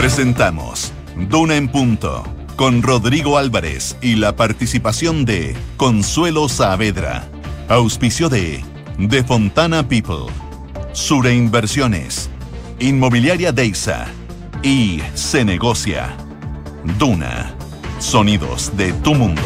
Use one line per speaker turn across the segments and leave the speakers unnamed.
Presentamos Duna en Punto, con Rodrigo Álvarez y la participación de Consuelo Saavedra. Auspicio de Fontana People, Sure Inversiones, Inmobiliaria Deiza y Se Negocia. Duna, sonidos de tu mundo.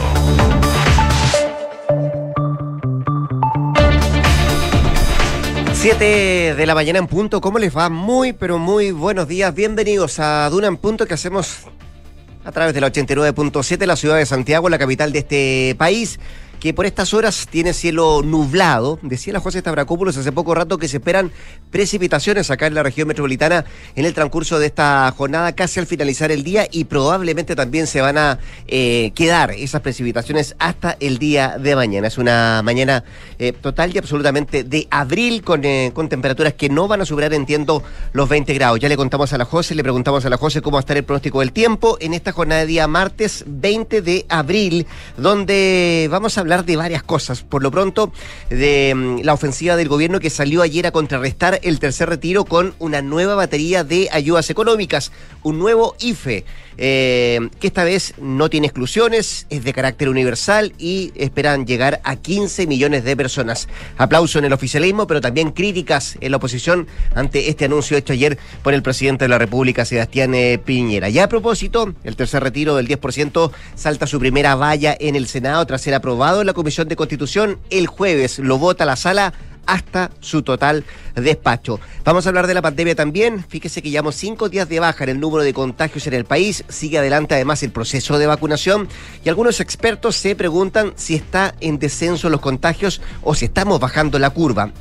7 de la mañana en punto. ¿Cómo les va? Muy, pero muy buenos días. Bienvenidos a Duna en Punto, que hacemos a través de la 89.7, la ciudad de Santiago, la capital de este país, que por estas horas tiene cielo nublado. Decía la José Stavrakopoulos hace poco rato que se esperan precipitaciones acá en la región metropolitana en el transcurso de esta jornada, casi al finalizar el día, y probablemente también se van a quedar esas precipitaciones hasta el día de mañana. Es una mañana total y absolutamente de abril, con temperaturas que no van a superar, entiendo, los 20 grados. Ya le preguntamos a la José cómo va a estar el pronóstico del tiempo en esta jornada de día martes 20 de abril, donde vamos a hablar de varias cosas. Por lo pronto, de la ofensiva del gobierno, que salió ayer a contrarrestar el tercer retiro con una nueva batería de ayudas económicas, un nuevo IFE, que esta vez no tiene exclusiones, es de carácter universal y esperan llegar a 15 millones de personas. Aplauso en el oficialismo, pero también críticas en la oposición ante este anuncio hecho ayer por el presidente de la República, Sebastián Piñera. Ya a propósito, el tercer retiro del 10% salta su primera valla en el Senado tras ser aprobado en la Comisión de Constitución. El jueves lo vota la sala hasta su total despacho. Vamos a hablar de la pandemia también. Fíjese que llevamos 5 días de baja en el número de contagios en el país. Sigue adelante además el proceso de vacunación, y algunos expertos se preguntan si está en descenso los contagios o si estamos bajando la curva.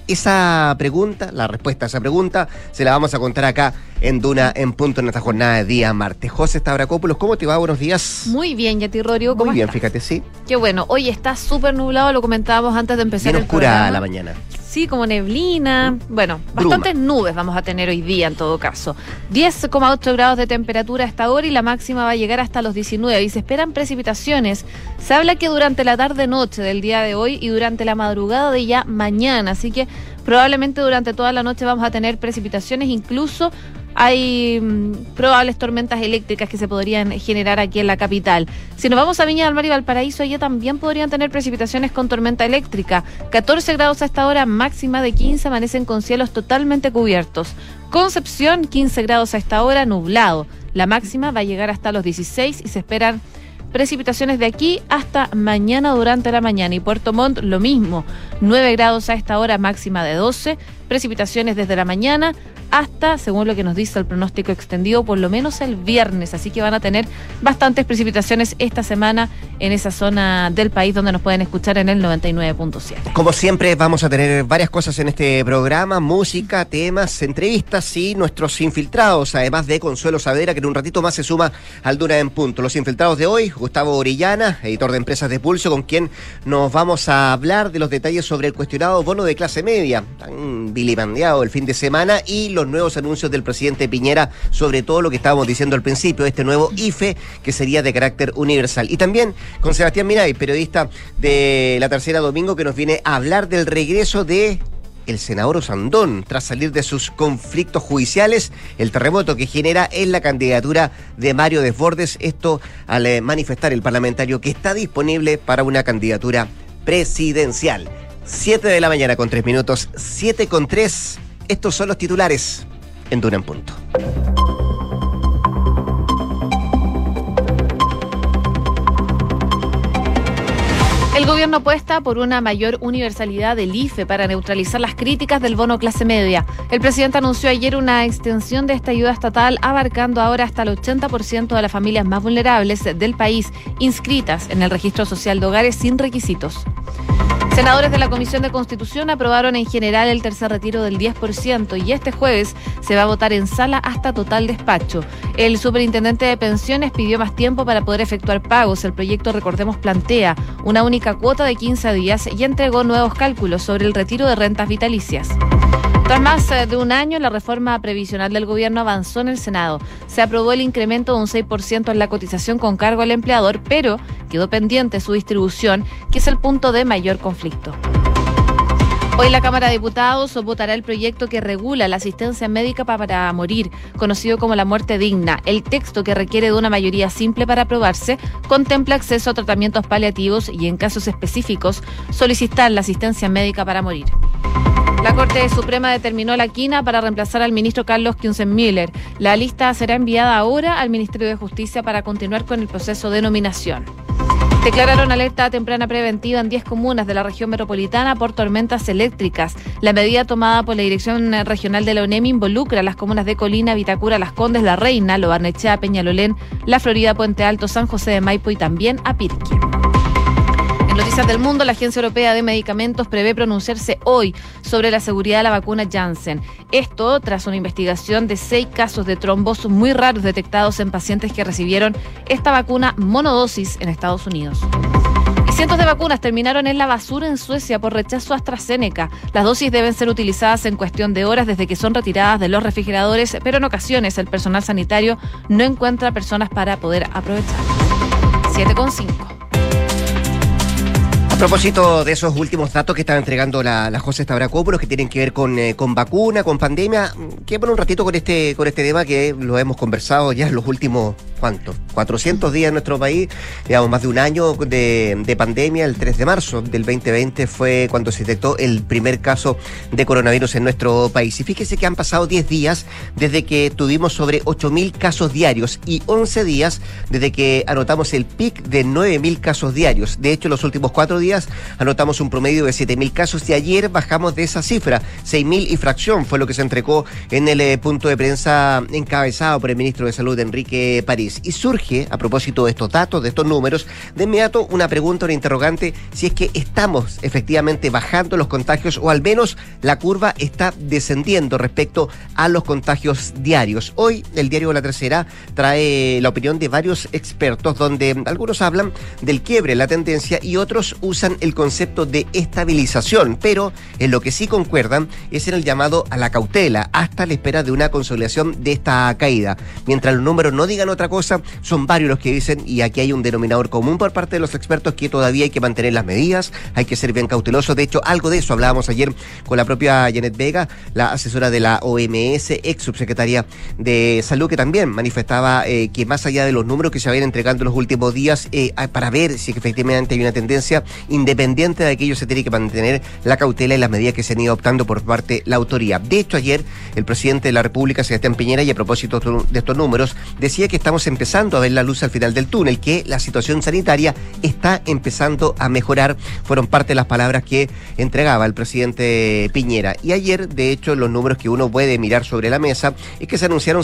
La respuesta a esa pregunta se la vamos a contar acá en Duna en Punto en esta jornada de día martes. José Stavrakopoulos, ¿cómo te va? Buenos días.
Muy bien, Yati Rodrigo, ¿cómo
estás? Muy bien,
estás?
fíjate, sí.
Qué bueno. Hoy está súper nublado, lo comentábamos antes de empezar
bien
el programa.
Oscura la mañana.
Sí, como neblina. Bueno, bastantes nubes vamos a tener hoy día en todo caso. 10,8 grados de temperatura a esta hora y la máxima va a llegar hasta los 19. Y se esperan precipitaciones. Se habla que durante la tarde-noche del día de hoy y durante la madrugada de ya mañana. Así que probablemente durante toda la noche vamos a tener precipitaciones. Incluso hay probables tormentas eléctricas que se podrían generar aquí en la capital. Si nos vamos a Viña del Mar y Valparaíso, allá también podrían tener precipitaciones con tormenta eléctrica. 14 grados a esta hora, máxima de 15, amanecen con cielos totalmente cubiertos. Concepción, 15 grados a esta hora, nublado. La máxima va a llegar hasta los 16 y se esperan precipitaciones de aquí hasta mañana durante la mañana. Y Puerto Montt, lo mismo, 9 grados a esta hora, máxima de 12, precipitaciones desde la mañana hasta, según lo que nos dice el pronóstico extendido, por lo menos el viernes. Así que van a tener bastantes precipitaciones esta semana en esa zona del país donde nos pueden escuchar en el 99.7.
Como siempre, vamos a tener varias cosas en este programa: música, temas, entrevistas y nuestros infiltrados, además de Consuelo Saavedra, que en un ratito más se suma al Duna en Punto. Los infiltrados de hoy: Gustavo Orellana, editor de Empresas de Pulso, con quien nos vamos a hablar de los detalles sobre el cuestionado bono de clase media, tan vilipendiado el fin de semana, y los nuevos anuncios del presidente Piñera sobre todo lo que estábamos diciendo al principio, este nuevo IFE que sería de carácter universal. Y también con Sebastián Miray, periodista de La Tercera Domingo, que nos viene a hablar del regreso de el senador Osandón tras salir de sus conflictos judiciales, el terremoto que genera en la candidatura de Mario Desbordes, esto al manifestar el parlamentario que está disponible para una candidatura presidencial. 7 de la mañana con 3 minutos, 7:03. Estos son los titulares en Duna en Punto.
El gobierno apuesta por una mayor universalidad del IFE para neutralizar las críticas del bono clase media. El presidente anunció ayer una extensión de esta ayuda estatal, abarcando ahora hasta el 80% de las familias más vulnerables del país inscritas en el registro social de hogares sin requisitos. Senadores de la Comisión de Constitución aprobaron en general el tercer retiro del 10% y este jueves se va a votar en sala hasta total despacho. El superintendente de pensiones pidió más tiempo para poder efectuar pagos. El proyecto, recordemos, plantea una única cuota de 15 días y entregó nuevos cálculos sobre el retiro de rentas vitalicias. Tras más de un año, la reforma previsional del gobierno avanzó en el Senado. Se aprobó el incremento de un 6% en la cotización con cargo al empleador, pero quedó pendiente su distribución, que es el punto de mayor conflicto. Hoy la Cámara de Diputados votará el proyecto que regula la asistencia médica para morir, conocido como la muerte digna. El texto, que requiere de una mayoría simple para aprobarse, contempla acceso a tratamientos paliativos y, en casos específicos, solicitar la asistencia médica para morir. La Corte Suprema determinó la quina para reemplazar al ministro Carlos Kienzenmüller. La lista será enviada ahora al Ministerio de Justicia para continuar con el proceso de nominación. Declararon alerta temprana preventiva en 10 comunas de la región metropolitana por tormentas eléctricas. La medida tomada por la Dirección Regional de la ONEMI involucra a las comunas de Colina, Vitacura, Las Condes, La Reina, Lo Barnechea, Peñalolén, La Florida, Puente Alto, San José de Maipo y también a Pirque. En Noticias del Mundo, la Agencia Europea de Medicamentos prevé pronunciarse hoy sobre la seguridad de la vacuna Janssen. Esto tras una investigación de 6 casos de trombos muy raros detectados en pacientes que recibieron esta vacuna monodosis en Estados Unidos. Y cientos de vacunas terminaron en la basura en Suecia por rechazo a AstraZeneca. Las dosis deben ser utilizadas en cuestión de horas desde que son retiradas de los refrigeradores, pero en ocasiones el personal sanitario no encuentra personas para poder aprovechar. 7,5.
A propósito de esos últimos datos que estaba entregando la José Stavrakopoulos, que tienen que ver con vacuna, con pandemia, quedémonos un ratito con este tema que lo hemos conversado ya en los últimos, ¿cuánto? 400 días en nuestro país, digamos, más de un año de pandemia. El 3 de marzo del 2020 fue cuando se detectó el primer caso de coronavirus en nuestro país. Y fíjese que han pasado 10 días desde que tuvimos sobre 8.000 casos diarios y 11 días desde que anotamos el pic de 9.000 casos diarios. De hecho, los últimos 4 días anotamos un promedio de 7.000 casos y ayer bajamos de esa cifra. 6.000 y fracción fue lo que se entregó en el punto de prensa encabezado por el ministro de Salud, Enrique París. Y surge, a propósito de estos datos, de estos números, de inmediato una pregunta, una interrogante, si es que estamos efectivamente bajando los contagios o al menos la curva está descendiendo respecto a los contagios diarios. Hoy el diario La Tercera trae la opinión de varios expertos donde algunos hablan del quiebre en la tendencia y otros usan el concepto de estabilización, pero en lo que sí concuerdan es en el llamado a la cautela hasta la espera de una consolidación de esta caída. Mientras los números no digan otra cosa, son varios los que dicen, y aquí hay un denominador común por parte de los expertos, que todavía hay que mantener las medidas, hay que ser bien cautelosos. De hecho, algo de eso hablábamos ayer con la propia Janet Vega, la asesora de la OMS, ex subsecretaria de Salud, que también manifestaba que más allá de los números que se vayan entregando en los últimos días, para ver si efectivamente hay una tendencia, independiente de aquello, se tiene que mantener la cautela y las medidas que se han ido adoptando por parte de la autoridad. De hecho, ayer el presidente de la República, Sebastián Piñera, y a propósito de estos números, decía que estamos empezando a ver la luz al final del túnel, que la situación sanitaria está empezando a mejorar. Fueron parte de las palabras que entregaba el presidente Piñera. Y ayer, de hecho, los números que uno puede mirar sobre la mesa es que se anunciaron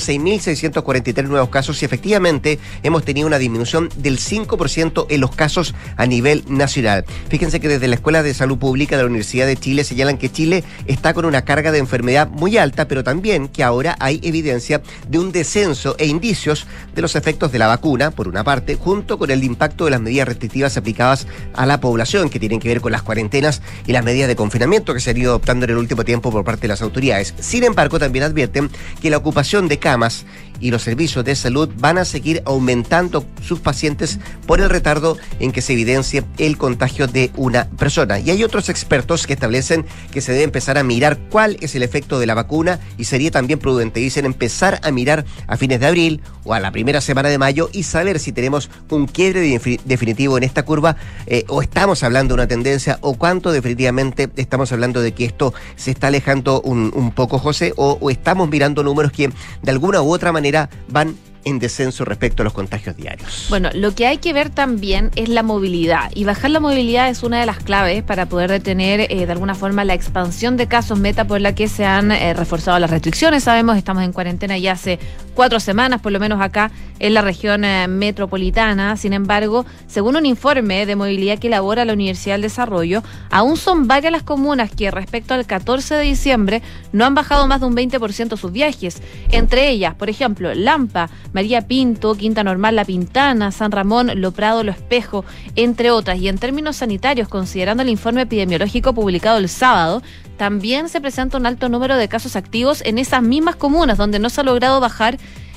6.643 nuevos casos y efectivamente hemos tenido una disminución del 5% en los casos a nivel nacional. Fíjense que desde la Escuela de Salud Pública de la Universidad de Chile señalan que Chile está con una carga de enfermedad muy alta, pero también que ahora hay evidencia de un descenso e indicios de los efectos de la vacuna, por una parte, junto con el impacto de las medidas restrictivas aplicadas a la población, que tienen que ver con las cuarentenas y las medidas de confinamiento que se han ido adoptando en el último tiempo por parte de las autoridades. Sin embargo, también advierten que la ocupación de camas y los servicios de salud van a seguir aumentando sus pacientes por el retardo en que se evidencie el contagio de una persona. Y hay otros expertos que establecen que se debe empezar a mirar cuál es el efecto de la vacuna y sería también prudente, dicen, empezar a mirar a fines de abril o a la primera semana de mayo y saber si tenemos un quiebre definitivo en esta curva o estamos hablando de una tendencia o cuánto definitivamente estamos hablando de que esto se está alejando un poco, José, o estamos mirando números que de alguna u otra manera van en descenso respecto a los contagios diarios.
Bueno, lo que hay que ver también es la movilidad, y bajar la movilidad es una de las claves para poder detener de alguna forma la expansión de casos, meta por la que se han reforzado las restricciones. Sabemos, estamos en cuarentena ya hace 4 semanas, por lo menos acá en la región metropolitana. Sin embargo, según un informe de movilidad que elabora la Universidad del Desarrollo, aún son varias las comunas que respecto al 14 de diciembre no han bajado más de un 20% sus viajes. Entre ellas, por ejemplo, Lampa, María Pinto, Quinta Normal, La Pintana, San Ramón, Lo Prado, Lo Espejo, entre otras. Y en términos sanitarios, considerando el informe epidemiológico publicado el sábado, también se presenta un alto número de casos activos en esas mismas comunas donde no se ha logrado bajar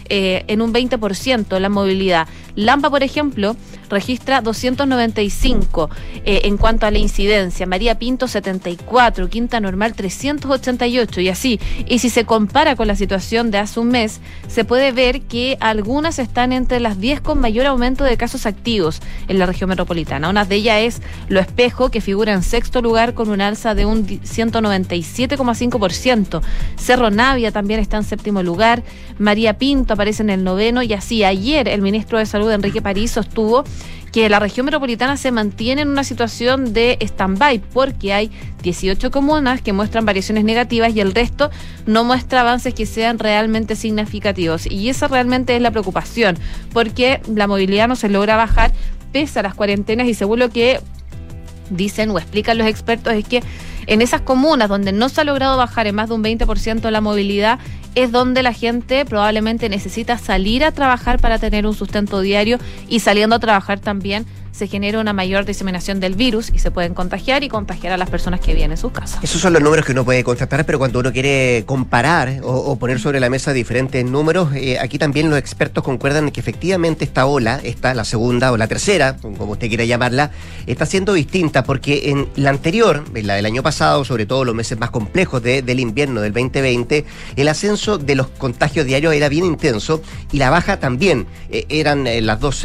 en un 20% la movilidad. Lampa, por ejemplo, registra 295 en cuanto a la incidencia, María Pinto 74, Quinta Normal 388 y así. Y si se compara con la situación de hace un mes, se puede ver que algunas están entre las 10 con mayor aumento de casos activos en la región metropolitana. Una de ellas es Lo Espejo, que figura en sexto lugar con un alza de un 197,5%. Cerro Navia también está en séptimo lugar, María Pinto aparece en el noveno y así. Ayer el ministro de Salud, Enrique París, sostuvo que la región metropolitana se mantiene en una situación de stand-by porque hay 18 comunas que muestran variaciones negativas y el resto no muestra avances que sean realmente significativos. Y esa realmente es la preocupación, porque la movilidad no se logra bajar pese a las cuarentenas y según lo que dicen o explican los expertos es que en esas comunas donde no se ha logrado bajar en más de un 20% la movilidad es donde la gente probablemente necesita salir a trabajar para tener un sustento diario y saliendo a trabajar también se genera una mayor diseminación del virus y se pueden contagiar y contagiar a las personas que viven en sus casas.
Esos son los números que uno puede constatar, pero cuando uno quiere comparar o poner sobre la mesa diferentes números, aquí también los expertos concuerdan en que efectivamente esta ola, la segunda o la tercera, como usted quiera llamarla, está siendo distinta porque en la anterior, en la del año pasado, sobre todo los meses más complejos del invierno del 2020, el ascenso de los contagios diarios era bien intenso y la baja también. Eran las dos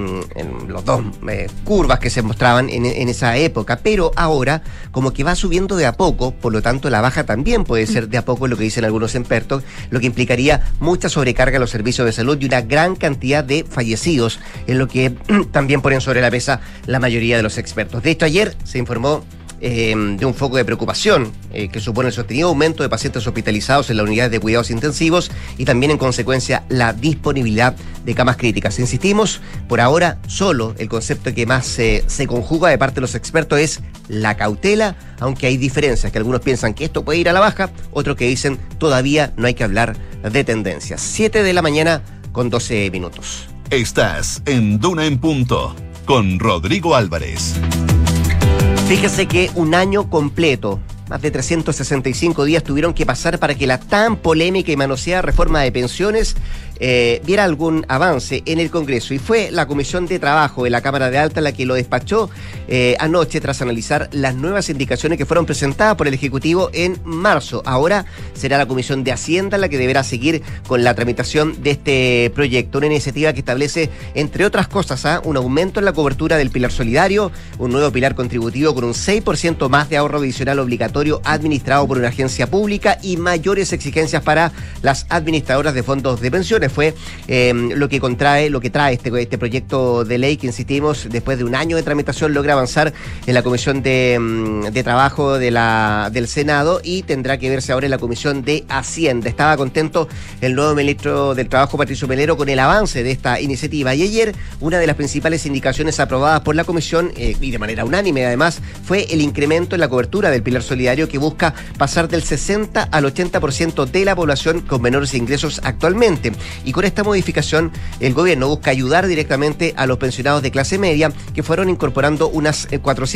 curvas que se mostraban en esa época, pero ahora como que va subiendo de a poco, por lo tanto la baja también puede ser de a poco, lo que dicen algunos expertos, lo que implicaría mucha sobrecarga a los servicios de salud y una gran cantidad de fallecidos, en lo que también ponen sobre la mesa la mayoría de los expertos. De hecho, ayer se informó de un foco de preocupación que supone el sostenido aumento de pacientes hospitalizados en las unidades de cuidados intensivos y también en consecuencia la disponibilidad de camas críticas. Insistimos, por ahora solo el concepto que más se conjuga de parte de los expertos es la cautela, aunque hay diferencias, que algunos piensan que esto puede ir a la baja, otros que dicen todavía no hay que hablar de tendencias. 7 de la mañana con 12 minutos.
Estás en Duna en Punto con Rodrigo Álvarez.
Fíjese que un año completo, más de 365 días tuvieron que pasar para que la tan polémica y manoseada reforma de pensiones viera algún avance en el Congreso. Y fue la Comisión de Trabajo de la Cámara de Alta la que lo despachó anoche tras analizar las nuevas indicaciones que fueron presentadas por el Ejecutivo en marzo. Ahora será la Comisión de Hacienda la que deberá seguir con la tramitación de este proyecto. Una iniciativa que establece, entre otras cosas, un aumento en la cobertura del pilar solidario, un nuevo pilar contributivo con un 6% más de ahorro adicional obligatorio administrado por una agencia pública y mayores exigencias para las administradoras de fondos de pensiones. Fue lo que trae este proyecto de ley que, insistimos, después de un año de tramitación logra avanzar en la Comisión de Trabajo del Senado y tendrá que verse ahora en la Comisión de Hacienda. Estaba contento el nuevo ministro del Trabajo, Patricio Melero, con el avance de esta iniciativa. Y ayer una de las principales indicaciones aprobadas por la Comisión, y de manera unánime además, fue el incremento en la cobertura del pilar solidario que busca pasar del 60 al 80% de la población con menores ingresos actualmente. Y con esta modificación, el gobierno busca ayudar directamente a los pensionados de clase media que fueron incorporando unas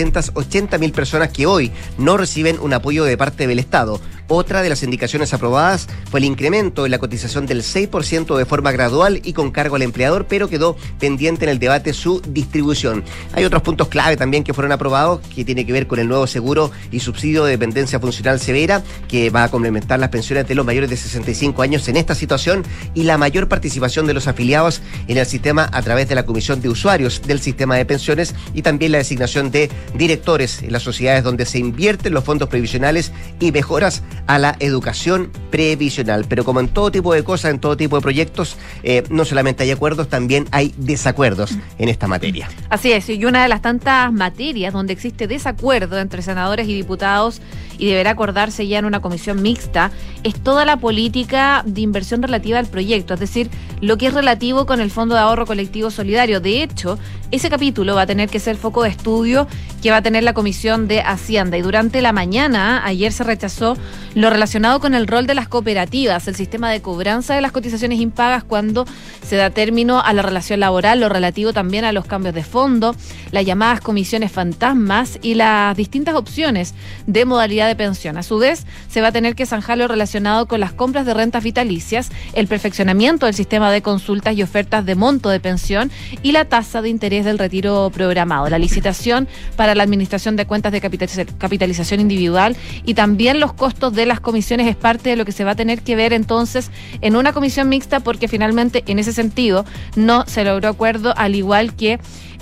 480.000 personas que hoy no reciben un apoyo de parte del Estado. Otra de las indicaciones aprobadas fue el incremento en la cotización del 6% de forma gradual y con cargo al empleador, pero quedó pendiente en el debate su distribución. Hay otros puntos clave también que fueron aprobados, que tiene que ver con el nuevo seguro y subsidio de dependencia funcional severa, que va a complementar las pensiones de los mayores de 65 años en esta situación, y la mayor participación de los afiliados en el sistema a través de la Comisión de Usuarios del Sistema de Pensiones y también la designación de directores en las sociedades donde se invierten los fondos previsionales y mejoras a la educación previsional. Pero como en todo tipo de cosas, en todo tipo de proyectos, no solamente hay acuerdos, también hay desacuerdos en esta materia.
Así es, y una de las tantas materias donde existe desacuerdo entre senadores y diputados y deberá acordarse ya en una comisión mixta es toda la política de inversión relativa al proyecto, es decir, lo que es relativo con el Fondo de Ahorro Colectivo Solidario. De hecho, ese capítulo va a tener que ser foco de estudio que va a tener la Comisión de Hacienda. Y durante la mañana, ayer se rechazó lo relacionado con el rol de las cooperativas, el sistema de cobranza de las cotizaciones impagas cuando se da término a la relación laboral, lo relativo también a los cambios de fondo, las llamadas comisiones fantasmas y las distintas opciones de modalidad de pensión. A su vez, se va a tener que zanjar lo relacionado con las compras de rentas vitalicias, el perfeccionamiento del sistema de consultas y ofertas de monto de pensión y la tasa de interés del retiro programado, la licitación para la administración de cuentas de capitalización individual y también los costos de las comisiones es parte de lo que se va a tener que ver entonces en una comisión mixta, porque finalmente en ese sentido no se logró acuerdo, al igual que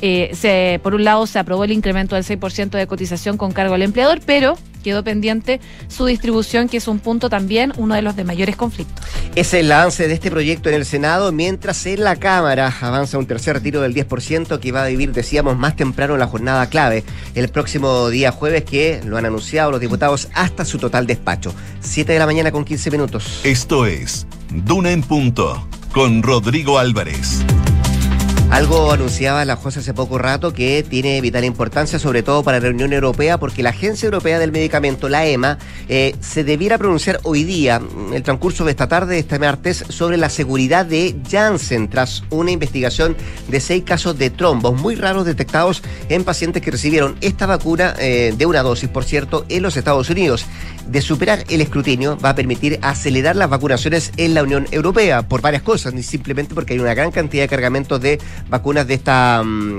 por un lado se aprobó el incremento del 6% de cotización con cargo al empleador, pero quedó pendiente su distribución, que es un punto también, uno de los de mayores conflictos.
Es el avance de este proyecto en el Senado, mientras en la Cámara avanza un tercer retiro del 10% que va a vivir, decíamos, más temprano la jornada clave, el próximo día jueves, que lo han anunciado los diputados hasta su total despacho. 7 de la mañana con 15 minutos.
Esto es Duna en Punto, con Rodrigo Álvarez.
Algo anunciaba la José hace poco rato que tiene vital importancia, sobre todo para la Unión Europea, porque la Agencia Europea del Medicamento, la EMA, se debiera pronunciar hoy día, en el transcurso de esta tarde, este martes, sobre la seguridad de Janssen, tras una investigación de 6 casos de trombos muy raros detectados en pacientes que recibieron esta vacuna, de una dosis, por cierto, en los Estados Unidos. De superar el escrutinio, va a permitir acelerar las vacunaciones en la Unión Europea, por varias cosas, ni simplemente porque hay una gran cantidad de cargamentos de vacunas de esta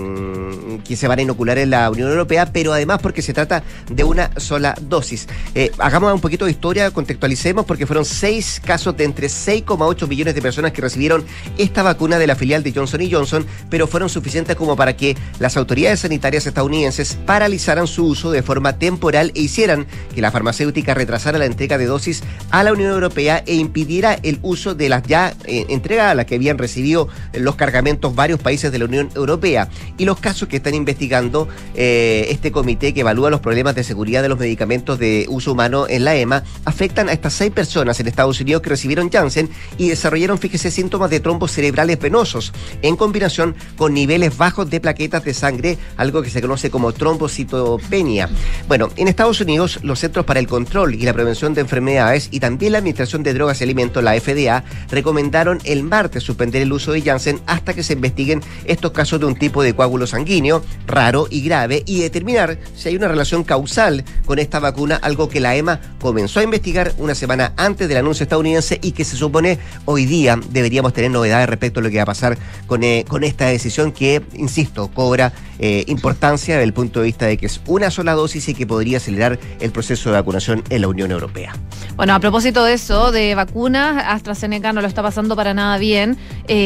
que se van a inocular en la Unión Europea, pero además porque se trata de una sola dosis. Hagamos un poquito de historia, contextualicemos, porque fueron 6 casos de entre 6,8 millones de personas que recibieron esta vacuna de la filial de Johnson & Johnson, pero fueron suficientes como para que las autoridades sanitarias estadounidenses paralizaran su uso de forma temporal e hicieran que la farmacéutica retrasara la entrega de dosis a la Unión Europea e impidiera el uso de las ya entregadas, las que habían recibido los cargamentos varios países de la Unión Europea. Y los casos que están investigando este comité que evalúa los problemas de seguridad de los medicamentos de uso humano en la EMA afectan a estas 6 personas en Estados Unidos que recibieron Janssen y desarrollaron, fíjese, síntomas de trombos cerebrales venosos en combinación con niveles bajos de plaquetas de sangre, algo que se conoce como trombocitopenia. Bueno, en Estados Unidos, los Centros para el Control y la Prevención de Enfermedades y también la Administración de Drogas y Alimentos, la FDA, recomendaron el martes suspender el uso de Janssen hasta que se investiguen estos casos de un tipo de coágulo sanguíneo raro y grave y determinar si hay una relación causal con esta vacuna, algo que la EMA comenzó a investigar una semana antes del anuncio estadounidense y que se supone hoy día deberíamos tener novedades respecto a lo que va a pasar con esta decisión que, insisto, cobra importancia desde el punto de vista de que es una sola dosis y que podría acelerar el proceso de vacunación en la Unión Europea.
Bueno, a propósito de eso, de vacunas, AstraZeneca no lo está pasando para nada bien.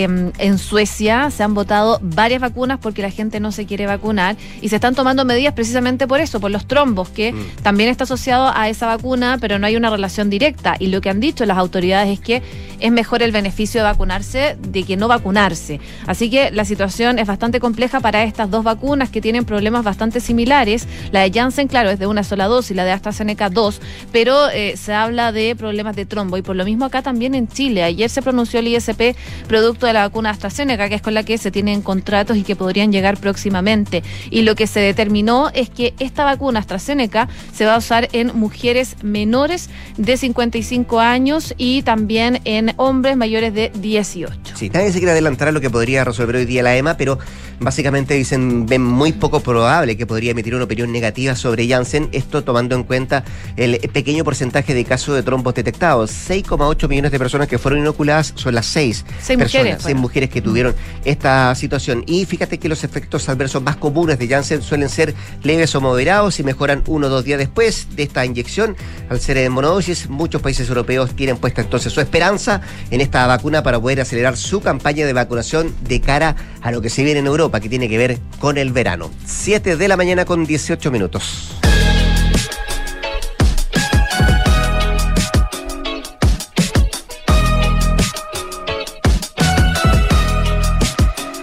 En Suecia se han votado varias vacunas porque la gente no se quiere vacunar y se están tomando medidas precisamente por eso, por los trombos, que también está asociado a esa vacuna, pero no hay una relación directa. Y lo que han dicho las autoridades es que es mejor el beneficio de vacunarse de que no vacunarse. Así que la situación es bastante compleja para estas dos vacunas que tienen problemas bastante similares. La de Janssen, claro, es de una sola dosis, la de AstraZeneca 2, pero se habla de problemas de trombo y por lo mismo acá también en Chile. Ayer se pronunció el ISP producto de la vacuna AstraZeneca, que es con la que se tienen contratos y que podrían llegar próximamente. Y lo que se determinó es que esta vacuna AstraZeneca se va a usar en mujeres menores de 55 años y también en hombres mayores de 18.
Sí, nadie se quiere adelantar a lo que podría resolver hoy día la EMA, pero básicamente ven muy poco probable que podría emitir una opinión negativa sobre Janssen, esto tomando en cuenta el pequeño porcentaje de casos de trombos detectados. 6,8 millones de personas que fueron inoculadas son las 6 mujeres que tuvieron esta situación. Y fíjate que los efectos adversos más comunes de Janssen suelen ser leves o moderados y mejoran 1 o 2 días después de esta inyección. Al ser en monodosis, muchos países europeos tienen puesta entonces su esperanza en esta vacuna para poder acelerar su campaña de vacunación de cara a lo que se viene en Europa, que tiene que ver con el verano. 7 de la mañana con 18 minutos.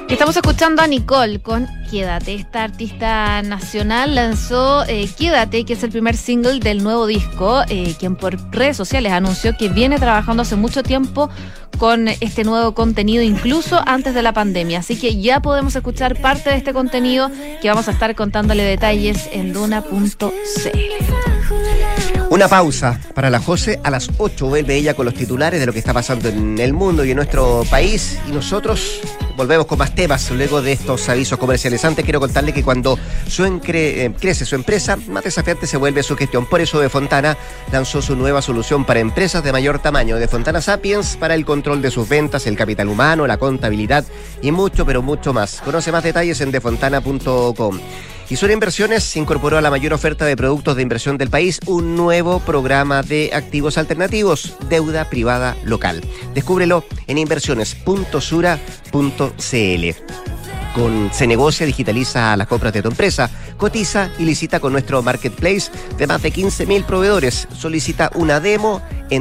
Estamos escuchando a Nicole con Quédate. Esta artista nacional lanzó Quédate, que es el primer single del nuevo disco, quien por redes sociales anunció que viene trabajando hace mucho tiempo con este nuevo contenido, incluso antes de la pandemia. Así que ya podemos escuchar parte de este contenido que vamos a estar contándole detalles en duna.cl.
Una pausa para la José. A las 8 vuelve ella con los titulares de lo que está pasando en el mundo y en nuestro país. Y nosotros volvemos con más temas luego de estos avisos comerciales. Antes quiero contarle que cuando crece su empresa, más desafiante se vuelve su gestión. Por eso Defontana lanzó su nueva solución para empresas de mayor tamaño. Defontana Sapiens, para el control de sus ventas, el capital humano, la contabilidad y mucho, pero mucho más. Conoce más detalles en defontana.com. Y Sur Inversiones incorporó a la mayor oferta de productos de inversión del país un nuevo programa de activos alternativos, deuda privada local. Descúbrelo en inversiones.sura.cl. Con Cenegocia digitaliza las compras de tu empresa, cotiza y licita con nuestro marketplace de más de 15.000 proveedores. Solicita una demo en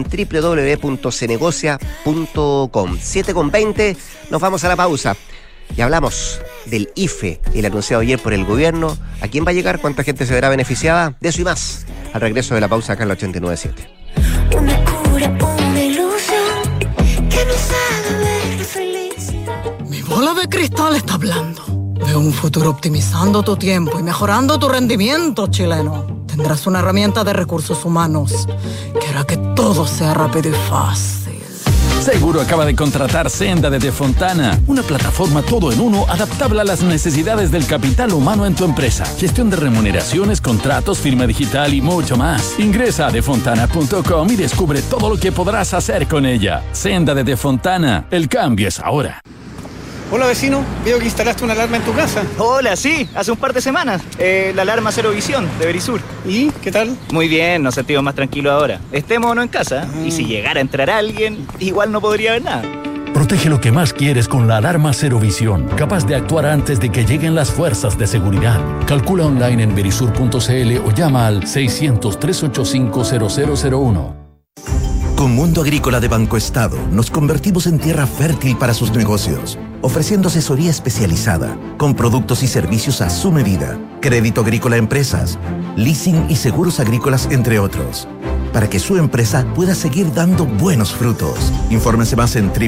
www.cenegocia.com. 7:20, nos vamos a la pausa. Y hablamos del IFE, el anunciado ayer por el gobierno. ¿A quién va a llegar? ¿Cuánta gente se verá beneficiada? De eso y más, al regreso de la pausa acá en la 89.7.
Una cura, una ilusión que nos haga ver feliz.
Mi bola de cristal está hablando. Veo un futuro optimizando tu tiempo y mejorando tu rendimiento, chileno. Tendrás una herramienta de recursos humanos que hará que todo sea rápido y fácil.
Seguro acaba de contratar Senda de Defontana, una plataforma todo en uno adaptable a las necesidades del capital humano en tu empresa. Gestión de remuneraciones, contratos, firma digital y mucho más. Ingresa a defontana.com y descubre todo lo que podrás hacer con ella. Senda de Defontana, el cambio es ahora.
Hola vecino, veo que instalaste una alarma en tu casa.
Hola, sí, hace un par de semanas. La alarma Cero Visión de Verisur.
¿Y qué tal?
Muy bien, nos sentimos más tranquilos ahora. Estemos o no en casa, y si llegara a entrar alguien, igual no podría ver nada.
Protege lo que más quieres con la alarma Cero Visión, capaz de actuar antes de que lleguen las fuerzas de seguridad. Calcula online en verisur.cl o llama al 600-385-0001.
Con Mundo Agrícola de Banco Estado nos convertimos en tierra fértil para sus negocios, ofreciendo asesoría especializada, con productos y servicios a su medida, crédito agrícola a empresas, leasing y seguros agrícolas, entre otros, para que su empresa pueda seguir dando buenos frutos. Infórmense más en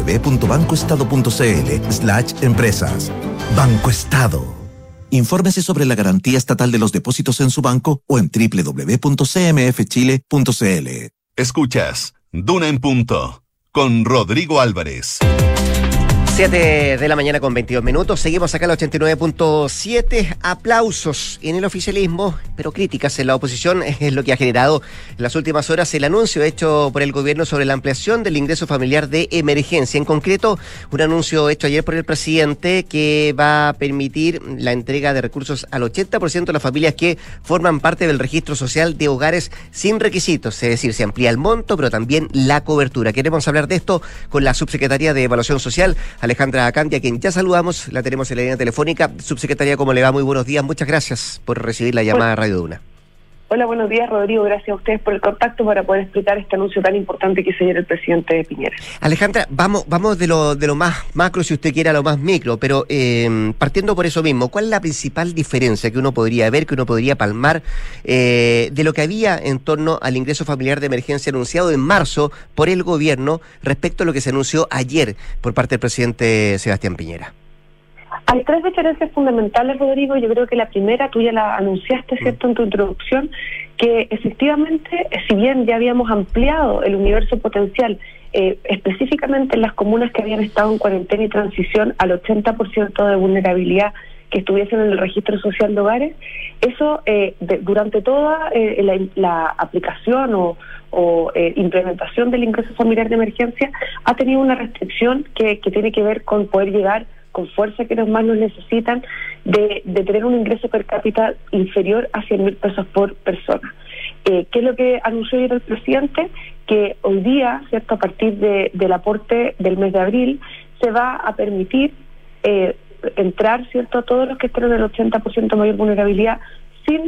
www.bancoestado.cl/empresas. Banco Estado. Infórmese sobre la garantía estatal de los depósitos en su banco o en www.cmfchile.cl.
Escuchas Duna en Punto con Rodrigo Álvarez.
7 de la mañana con 22 minutos. Seguimos acá en la 89.7. Aplausos en el oficialismo, pero críticas en la oposición es lo que ha generado en las últimas horas el anuncio hecho por el gobierno sobre la ampliación del ingreso familiar de emergencia. En concreto, un anuncio hecho ayer por el presidente que va a permitir la entrega de recursos al 80% de las familias que forman parte del registro social de hogares sin requisitos. Es decir, se amplía el monto, pero también la cobertura. Queremos hablar de esto con la subsecretaria de Evaluación Social, Alejandra Candia, a quien ya saludamos, la tenemos en la línea telefónica. Subsecretaria, ¿cómo le va? Muy buenos días, muchas gracias por recibir la llamada de Radio Duna.
Hola, buenos días, Rodrigo, gracias a ustedes por el contacto para poder explicar este anuncio tan importante que se dio el presidente Piñera.
Alejandra, vamos de lo más macro, si usted quiere, a lo más micro, pero partiendo por eso mismo, ¿cuál es la principal diferencia que uno podría ver, que uno podría palmar de lo que había en torno al ingreso familiar de emergencia anunciado en marzo por el gobierno respecto a lo que se anunció ayer por parte del presidente Sebastián Piñera?
Hay tres diferencias fundamentales, Rodrigo. Yo creo que la primera, tú ya la anunciaste, ¿cierto?, en tu introducción, que efectivamente, si bien ya habíamos ampliado el universo potencial, específicamente en las comunas que habían estado en cuarentena y transición al 80% de vulnerabilidad que estuviesen en el registro social de hogares, eso durante toda la aplicación o implementación del ingreso familiar de emergencia ha tenido una restricción que tiene que ver con poder llegar con fuerza a quienes más nos necesitan, de tener un ingreso per cápita inferior a 100.000 pesos por persona. ¿Qué es lo que anunció ayer el presidente? Que hoy día, ¿cierto?, a partir del aporte del mes de abril, se va a permitir entrar, ¿cierto?, a todos los que estén en el 80% mayor vulnerabilidad sin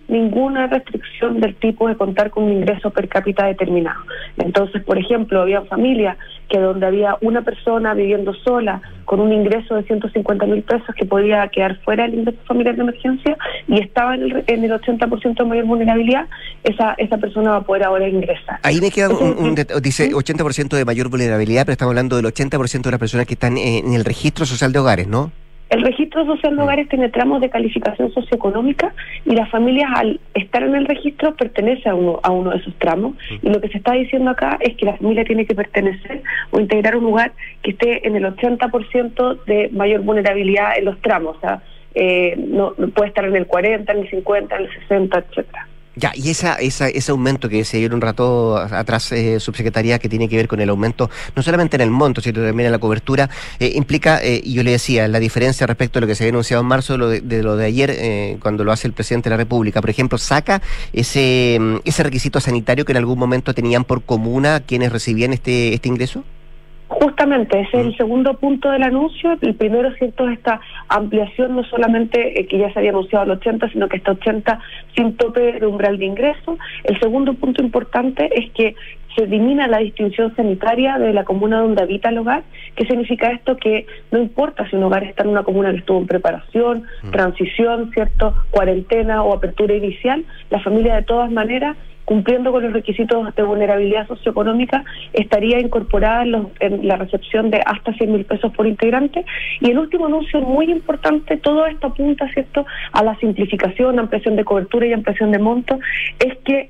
ninguna restricción del tipo de contar con un ingreso per cápita determinado. Entonces, por ejemplo, había familias que donde había una persona viviendo sola con un ingreso de 150.000 pesos que podía quedar fuera del ingreso familiar de emergencia y estaba en el 80% de mayor vulnerabilidad, esa persona va a poder ahora ingresar.
Ahí me queda dice 80% de mayor vulnerabilidad, pero estamos hablando del 80% de las personas que están en el registro social de hogares, ¿no?
El registro social de hogares tiene tramos de calificación socioeconómica y las familias al estar en el registro pertenece a uno de esos tramos, y lo que se está diciendo acá es que la familia tiene que pertenecer o integrar un hogar que esté en el 80% de mayor vulnerabilidad en los tramos, o sea, no puede estar en el 40, en el 50, en el 60, etcétera.
Ya, y ese aumento que se dio un rato atrás, subsecretaría, que tiene que ver con el aumento, no solamente en el monto, sino también en la cobertura, implica, y yo le decía, la diferencia respecto a lo que se había anunciado en marzo de lo de ayer, cuando lo hace el presidente de la República. Por ejemplo, saca ese requisito sanitario que en algún momento tenían por comuna quienes recibían este ingreso.
Justamente, ese es el segundo punto del anuncio. El primero, cierto, es esta ampliación, no solamente que ya se había anunciado al 80, sino que está 80 sin tope de umbral de ingreso. El segundo punto importante es que se elimina la distinción sanitaria de la comuna donde habita el hogar. ¿Qué significa esto? Que no importa si un hogar está en una comuna que estuvo en preparación, transición, cierto, cuarentena o apertura inicial, la familia de todas maneras, cumpliendo con los requisitos de vulnerabilidad socioeconómica, estaría incorporada en la recepción de hasta 100.000 pesos por integrante. Y el último anuncio muy importante, todo esto apunta, ¿cierto?, a la simplificación, ampliación de cobertura y ampliación de monto, es que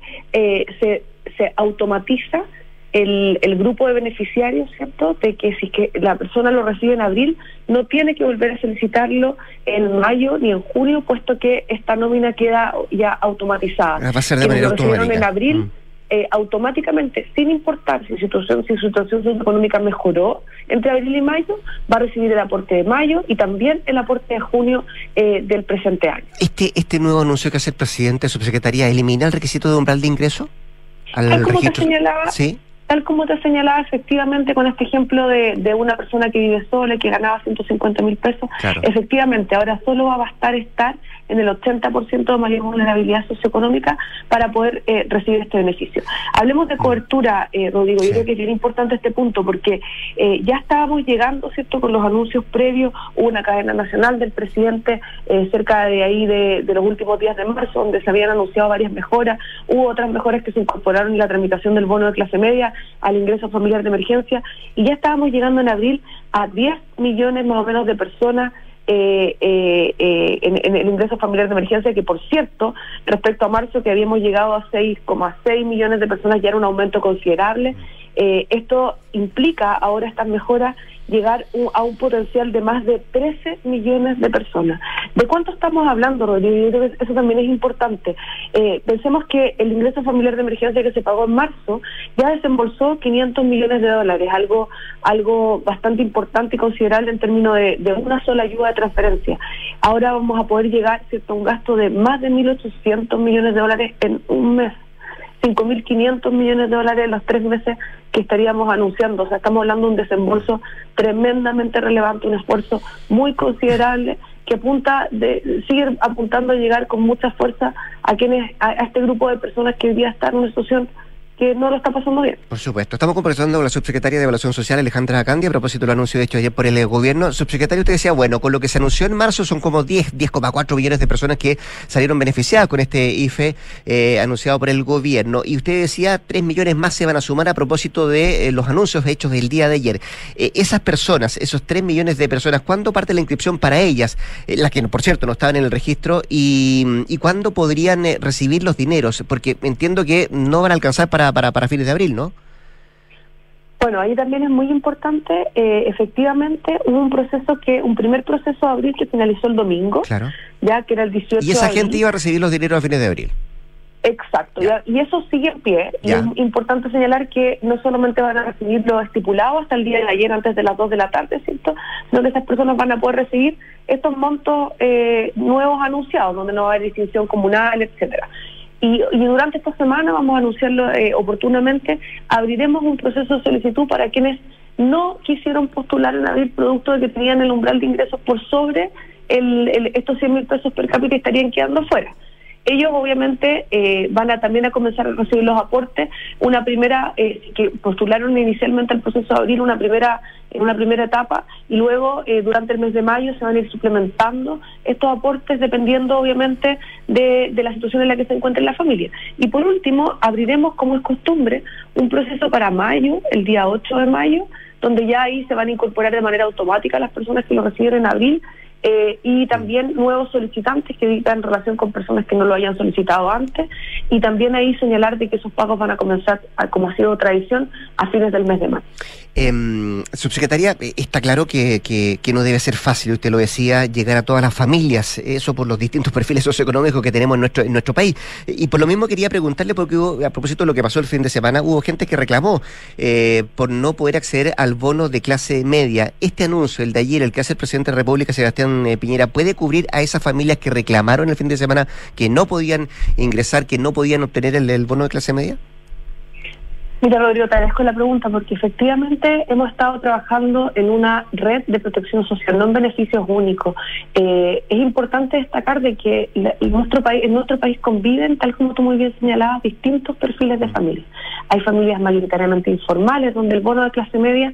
se automatiza el grupo de beneficiarios, ¿cierto?, de que si que la persona lo recibe en abril, no tiene que volver a solicitarlo en mayo ni en junio, puesto que esta nómina queda ya automatizada.
Va a ser de manera automática.
En abril, automáticamente, sin importar si su situación socioeconómica mejoró entre abril y mayo, va a recibir el aporte de mayo y también el aporte de junio del presente año.
Este nuevo anuncio que hace el presidente, subsecretaría, ¿elimina el requisito de umbral de ingreso al registro? ¿Sí?
Tal como te señalaba, efectivamente, con este ejemplo de una persona que vive sola y que ganaba 150.000 pesos, claro. Efectivamente, ahora solo va a bastar estar en el 80% de mayor vulnerabilidad socioeconómica para poder recibir este beneficio. Hablemos de cobertura, Rodrigo. Sí. Yo creo que es bien importante este punto porque ya estábamos llegando, ¿cierto?, con los anuncios previos. Hubo una cadena nacional del presidente cerca de ahí de los últimos días de marzo, donde se habían anunciado varias mejoras. Hubo otras mejoras que se incorporaron en la tramitación del bono de clase media al ingreso familiar de emergencia, y ya estábamos llegando en abril a 10 millones más o menos de personas en el ingreso familiar de emergencia, que por cierto, respecto a marzo, que habíamos llegado a 6,6 millones de personas, ya era un aumento considerable. Esto implica ahora estas mejoras llegar a un potencial de más de 13 millones de personas. ¿De cuánto estamos hablando, Rodrigo? Yo creo que eso también es importante. Pensemos que el ingreso familiar de emergencia que se pagó en marzo ya desembolsó $500 millones, algo bastante importante y considerable en términos de una sola ayuda de transferencia. Ahora vamos a poder llegar, ¿cierto?, a un gasto de más de $1.800 millones en un mes. 5.500 millones de dólares en los 3 meses que estaríamos anunciando. O sea, estamos hablando de un desembolso tremendamente relevante, un esfuerzo muy considerable que sigue apuntando a llegar con mucha fuerza a este grupo de personas que hoy día están en una situación que no lo está pasando bien.
Por supuesto. Estamos conversando con la subsecretaria de Evaluación Social, Alejandra Candia, a propósito del anuncio hecho ayer por el gobierno. Subsecretario, usted decía, bueno, con lo que se anunció en marzo son como 10,4 millones de personas que salieron beneficiadas con este IFE anunciado por el gobierno. Y usted decía, 3 millones más se van a sumar a propósito de los anuncios hechos el día de ayer. Esas personas, esos 3 millones de personas, ¿cuándo parte la inscripción para ellas? Las que, por cierto, no estaban en el registro. ¿Y cuándo podrían recibir los dineros? Porque entiendo que no van a alcanzar para fines de abril, ¿no?
Bueno, ahí también es muy importante, efectivamente, hubo un primer proceso de abril que finalizó el domingo, claro, ya que era el 18 de abril.
Y esa gente iba a recibir los dineros a fines de abril.
Exacto, y eso sigue en pie, y es importante señalar que no solamente van a recibir lo estipulado hasta el día de ayer antes de las 2 de la tarde, ¿cierto?, sino que estas personas van a poder recibir estos montos nuevos anunciados, donde no va a haber distinción comunal, etcétera. Y durante esta semana, vamos a anunciarlo oportunamente, abriremos un proceso de solicitud para quienes no quisieron postular en abril producto de que tenían el umbral de ingresos por sobre estos 100.000 pesos per cápita y estarían quedando fuera. Ellos obviamente van a también a comenzar a recibir los aportes. Una primera, que postularon inicialmente el proceso de abril, una primera etapa, y luego durante el mes de mayo se van a ir suplementando estos aportes dependiendo obviamente de la situación en la que se encuentre la familia. Y por último, abriremos, como es costumbre, un proceso para mayo, el día 8 de mayo, donde ya ahí se van a incorporar de manera automática las personas que lo reciben en abril, y también nuevos solicitantes que digan relación con personas que no lo hayan solicitado antes, y también ahí señalar de que esos pagos van a comenzar, como ha sido tradición, a fines del mes de mayo.
Subsecretaria, está claro que no debe ser fácil, usted lo decía, llegar a todas las familias, eso por los distintos perfiles socioeconómicos que tenemos en nuestro país. Y por lo mismo quería preguntarle, porque a propósito de lo que pasó el fin de semana, hubo gente que reclamó por no poder acceder al bono de clase media. Este anuncio, el de ayer, el que hace el presidente de la República, Sebastián Piñera, ¿puede cubrir a esas familias que reclamaron el fin de semana que no podían ingresar, que no podían obtener el bono de clase media?
Mira, Rodrigo, te agradezco la pregunta porque efectivamente hemos estado trabajando en una red de protección social, no en beneficios únicos. Es importante destacar de que en nuestro país conviven, tal como tú muy bien señalabas, distintos perfiles de familias. Hay familias mayoritariamente informales donde el bono de clase media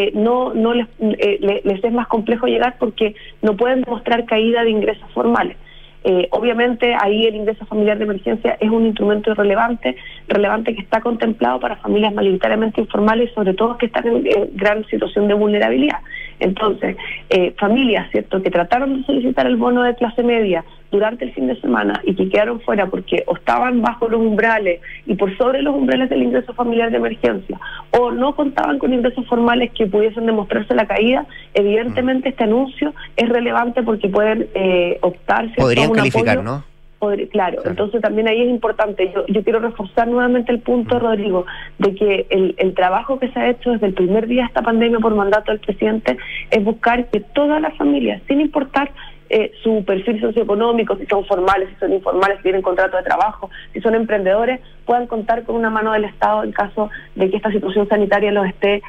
no les es más complejo llegar porque no pueden demostrar caída de ingresos formales. Obviamente ahí el ingreso familiar de emergencia es un instrumento relevante que está contemplado para familias mayoritariamente informales y sobre todo que están en gran situación de vulnerabilidad. Entonces, familias, ¿cierto?, que trataron de solicitar el bono de clase media durante el fin de semana y que quedaron fuera porque o estaban bajo los umbrales y por sobre los umbrales del ingreso familiar de emergencia o no contaban con ingresos formales que pudiesen demostrarse la caída, evidentemente este anuncio es relevante porque pueden optar, ¿cierto?,
podrían
a un
calificar,
apoyo,
¿no?
Claro, entonces también ahí es importante. Yo quiero reforzar nuevamente el punto, Rodrigo, de que el trabajo que se ha hecho desde el primer día de esta pandemia por mandato del presidente es buscar que todas las familias, sin importar su perfil socioeconómico, si son formales, si son informales, si tienen contrato de trabajo, si son emprendedores, puedan contar con una mano del Estado en caso de que esta situación sanitaria los esté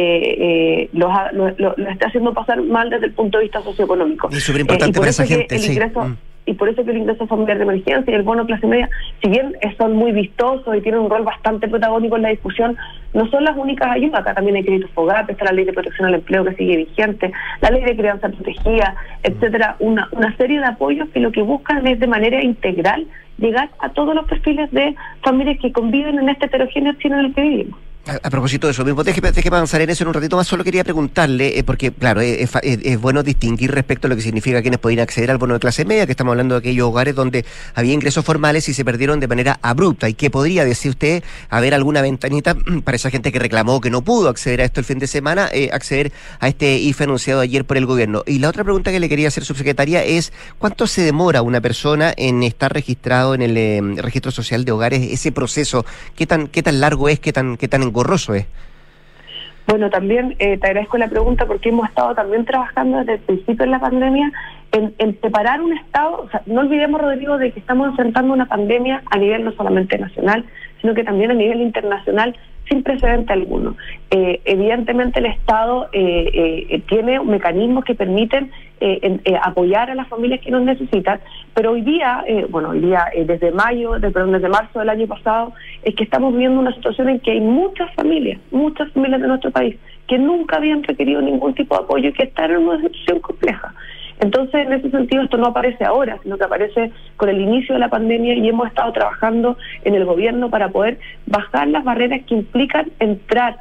haciendo pasar mal desde el punto de vista socioeconómico.
Es súper importante para esa gente, sí.
Y por eso que el ingreso familiar de emergencia y el bono clase media, si bien son muy vistosos y tienen un rol bastante protagónico en la discusión, no son las únicas ayudas. Acá también hay créditos FOGAPE, está la ley de protección al empleo que sigue vigente, la ley de crianza protegida, etcétera, una serie de apoyos que lo que buscan es de manera integral llegar a todos los perfiles de familias que conviven en este heterogéneo Chile en el que vivimos.
A propósito de eso mismo, déjeme avanzar en eso en un ratito más. Solo quería preguntarle, porque claro, es bueno distinguir respecto a lo que significa quienes podían acceder al bono de clase media, que estamos hablando de aquellos hogares donde había ingresos formales y se perdieron de manera abrupta. ¿Y qué podría decir usted? Haber alguna ventanita para esa gente que reclamó que no pudo acceder a esto el fin de semana, acceder a este IFE anunciado ayer por el gobierno. Y la otra pregunta que le quería hacer, subsecretaria, es ¿cuánto se demora una persona en estar registrado en el registro social de hogares? Ese proceso, ¿qué tan largo es, qué tan engorroso es?
Bueno, también te agradezco la pregunta porque hemos estado también trabajando desde el principio de la pandemia en preparar un Estado. O sea, no olvidemos, Rodrigo, de que estamos enfrentando una pandemia a nivel no solamente nacional, sino que también a nivel internacional sin precedente alguno. Evidentemente el Estado tiene mecanismos que permiten apoyar a las familias que nos necesitan, pero hoy día desde marzo del año pasado, es que estamos viendo una situación en que hay muchas familias de nuestro país que nunca habían requerido ningún tipo de apoyo y que están en una situación compleja. Entonces, en ese sentido, esto no aparece ahora, sino que aparece con el inicio de la pandemia y hemos estado trabajando en el gobierno para poder bajar las barreras que implican entrar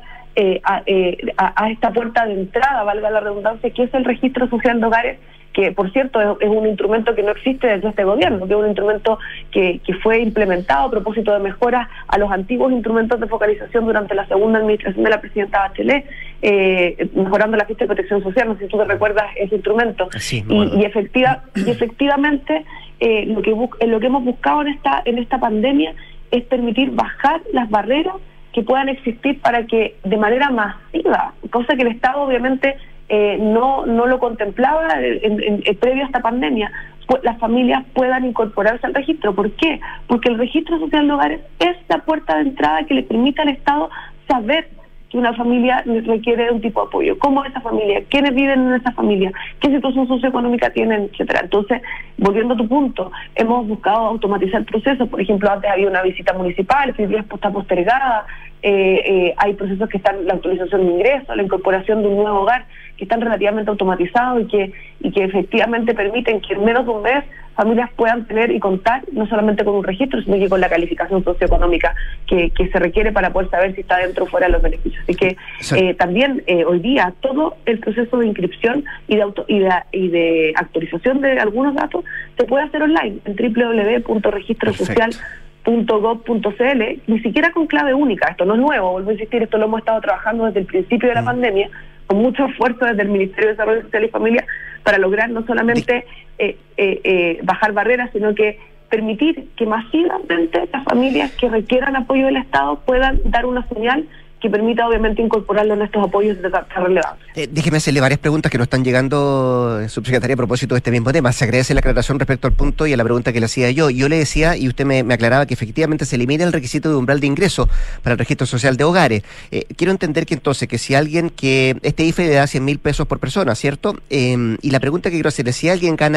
a esta puerta de entrada, valga la redundancia, que es el registro social de hogares, que por cierto es un instrumento que no existe desde este gobierno, que es un instrumento que fue implementado a propósito de mejoras a los antiguos instrumentos de focalización durante la segunda administración de la presidenta Bachelet, mejorando la ficha de protección social. No sé si tú te recuerdas ese instrumento. Sí, bueno. y efectivamente lo que hemos buscado en esta pandemia es permitir bajar las barreras que puedan existir para que de manera masiva, cosa que el Estado obviamente no lo contemplaba previo a esta pandemia, las familias puedan incorporarse al registro. ¿Por qué? Porque el registro social de hogares es la puerta de entrada que le permite al Estado saber que una familia requiere de un tipo de apoyo, cómo es esa familia, quiénes viven en esa familia, qué situación socioeconómica tienen, etcétera. Entonces, volviendo a tu punto, hemos buscado automatizar procesos. Por ejemplo, antes había una visita municipal, hoy día está postergada. Hay procesos que están, la actualización de ingresos, la incorporación de un nuevo hogar, que están relativamente automatizados y que efectivamente permiten que en menos de un mes familias puedan tener y contar no solamente con un registro, sino que con la calificación socioeconómica que se requiere para poder saber si está dentro o fuera de los beneficios. Así que también hoy día todo el proceso de inscripción y de actualización de algunos datos se puede hacer online en www.registrosocial.gov.cl, ni siquiera con clave única. Esto no es nuevo, vuelvo a insistir, esto lo hemos estado trabajando desde el principio de la pandemia, con mucho esfuerzo desde el Ministerio de Desarrollo Social y Familia, para lograr no solamente bajar barreras, sino que permitir que masivamente las familias que requieran apoyo del Estado puedan dar una señal que permita obviamente incorporarlo en estos apoyos de tanta relevancia.
Déjeme hacerle varias preguntas que nos están llegando, subsecretaria, a propósito de este mismo tema. Se agradece la aclaración respecto al punto y a la pregunta que le hacía yo. Yo le decía, y usted me aclaraba, que efectivamente se elimina el requisito de umbral de ingreso para el registro social de hogares. Quiero entender que entonces, que si alguien que este IFE le da 100.000 pesos por persona, ¿cierto? Y la pregunta que quiero hacerle, si alguien gana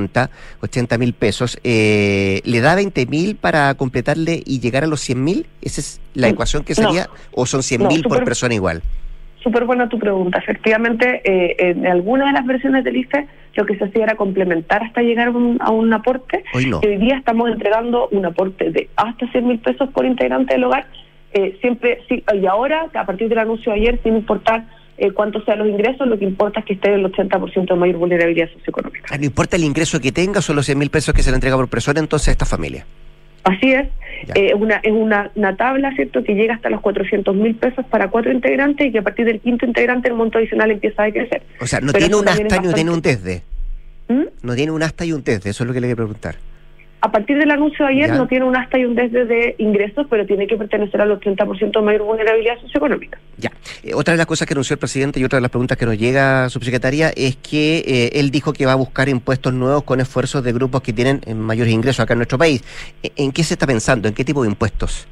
80.000 pesos, ¿le da 20.000 para completarle y llegar a los 100.000? ¿Esa es la ecuación que sería? ¿O son 100.000 por persona igual?
Súper buena tu pregunta. Efectivamente, en algunas de las versiones del IFE lo que se hacía era complementar hasta llegar a un aporte.
Hoy no.
Y hoy día estamos entregando un aporte de hasta 100.000 pesos por integrante del hogar. Siempre, sí, y ahora, a partir del anuncio de ayer, sin importar cuántos sean los ingresos, lo que importa es que esté el 80% de mayor vulnerabilidad socioeconómica.
No importa el ingreso que tenga, son los 100.000 pesos que se le entrega por persona entonces a esta familia.
Así es. Es una tabla, ¿cierto?, que llega hasta los 400.000 pesos para 4 integrantes y que a partir del 5º integrante el monto adicional empieza a decrecer.
O sea, no tiene un hasta ni tiene un desde. No tiene un hasta y un desde, eso es lo que le quería preguntar.
A partir del anuncio de ayer no tiene un hasta y un desde de ingresos, pero tiene que pertenecer al 30% de mayor vulnerabilidad socioeconómica. Ya.
Otra de las cosas que anunció el presidente y otra de las preguntas que nos llega, subsecretaria, es que él dijo que va a buscar impuestos nuevos con esfuerzos de grupos que tienen mayores ingresos acá en nuestro país. ¿En qué se está pensando? ¿En qué tipo de impuestos?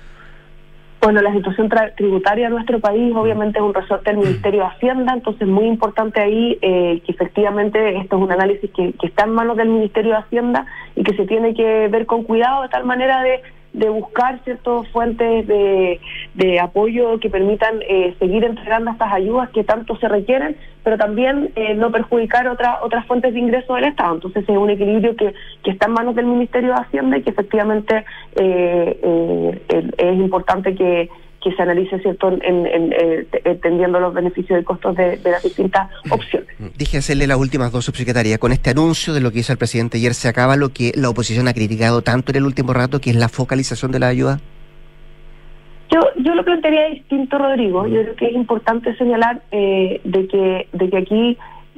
Bueno, la situación tributaria de nuestro país obviamente es un resorte del Ministerio de Hacienda, entonces muy importante ahí que efectivamente esto es un análisis que está en manos del Ministerio de Hacienda y que se tiene que ver con cuidado de tal manera de buscar ciertas fuentes de apoyo que permitan seguir entregando estas ayudas que tanto se requieren, pero también no perjudicar otras fuentes de ingreso del Estado. Entonces es un equilibrio que está en manos del Ministerio de Hacienda y que efectivamente es importante que se analice, ¿cierto?, entendiendo los beneficios y costos de las distintas opciones.
Dije hacerle las últimas dos, subsecretaria. Con este anuncio de lo que hizo el presidente ayer, ¿se acaba lo que la oposición ha criticado tanto en el último rato, que es la focalización de la ayuda?
Yo lo plantearía distinto, Rodrigo. Yo creo que es importante señalar de que aquí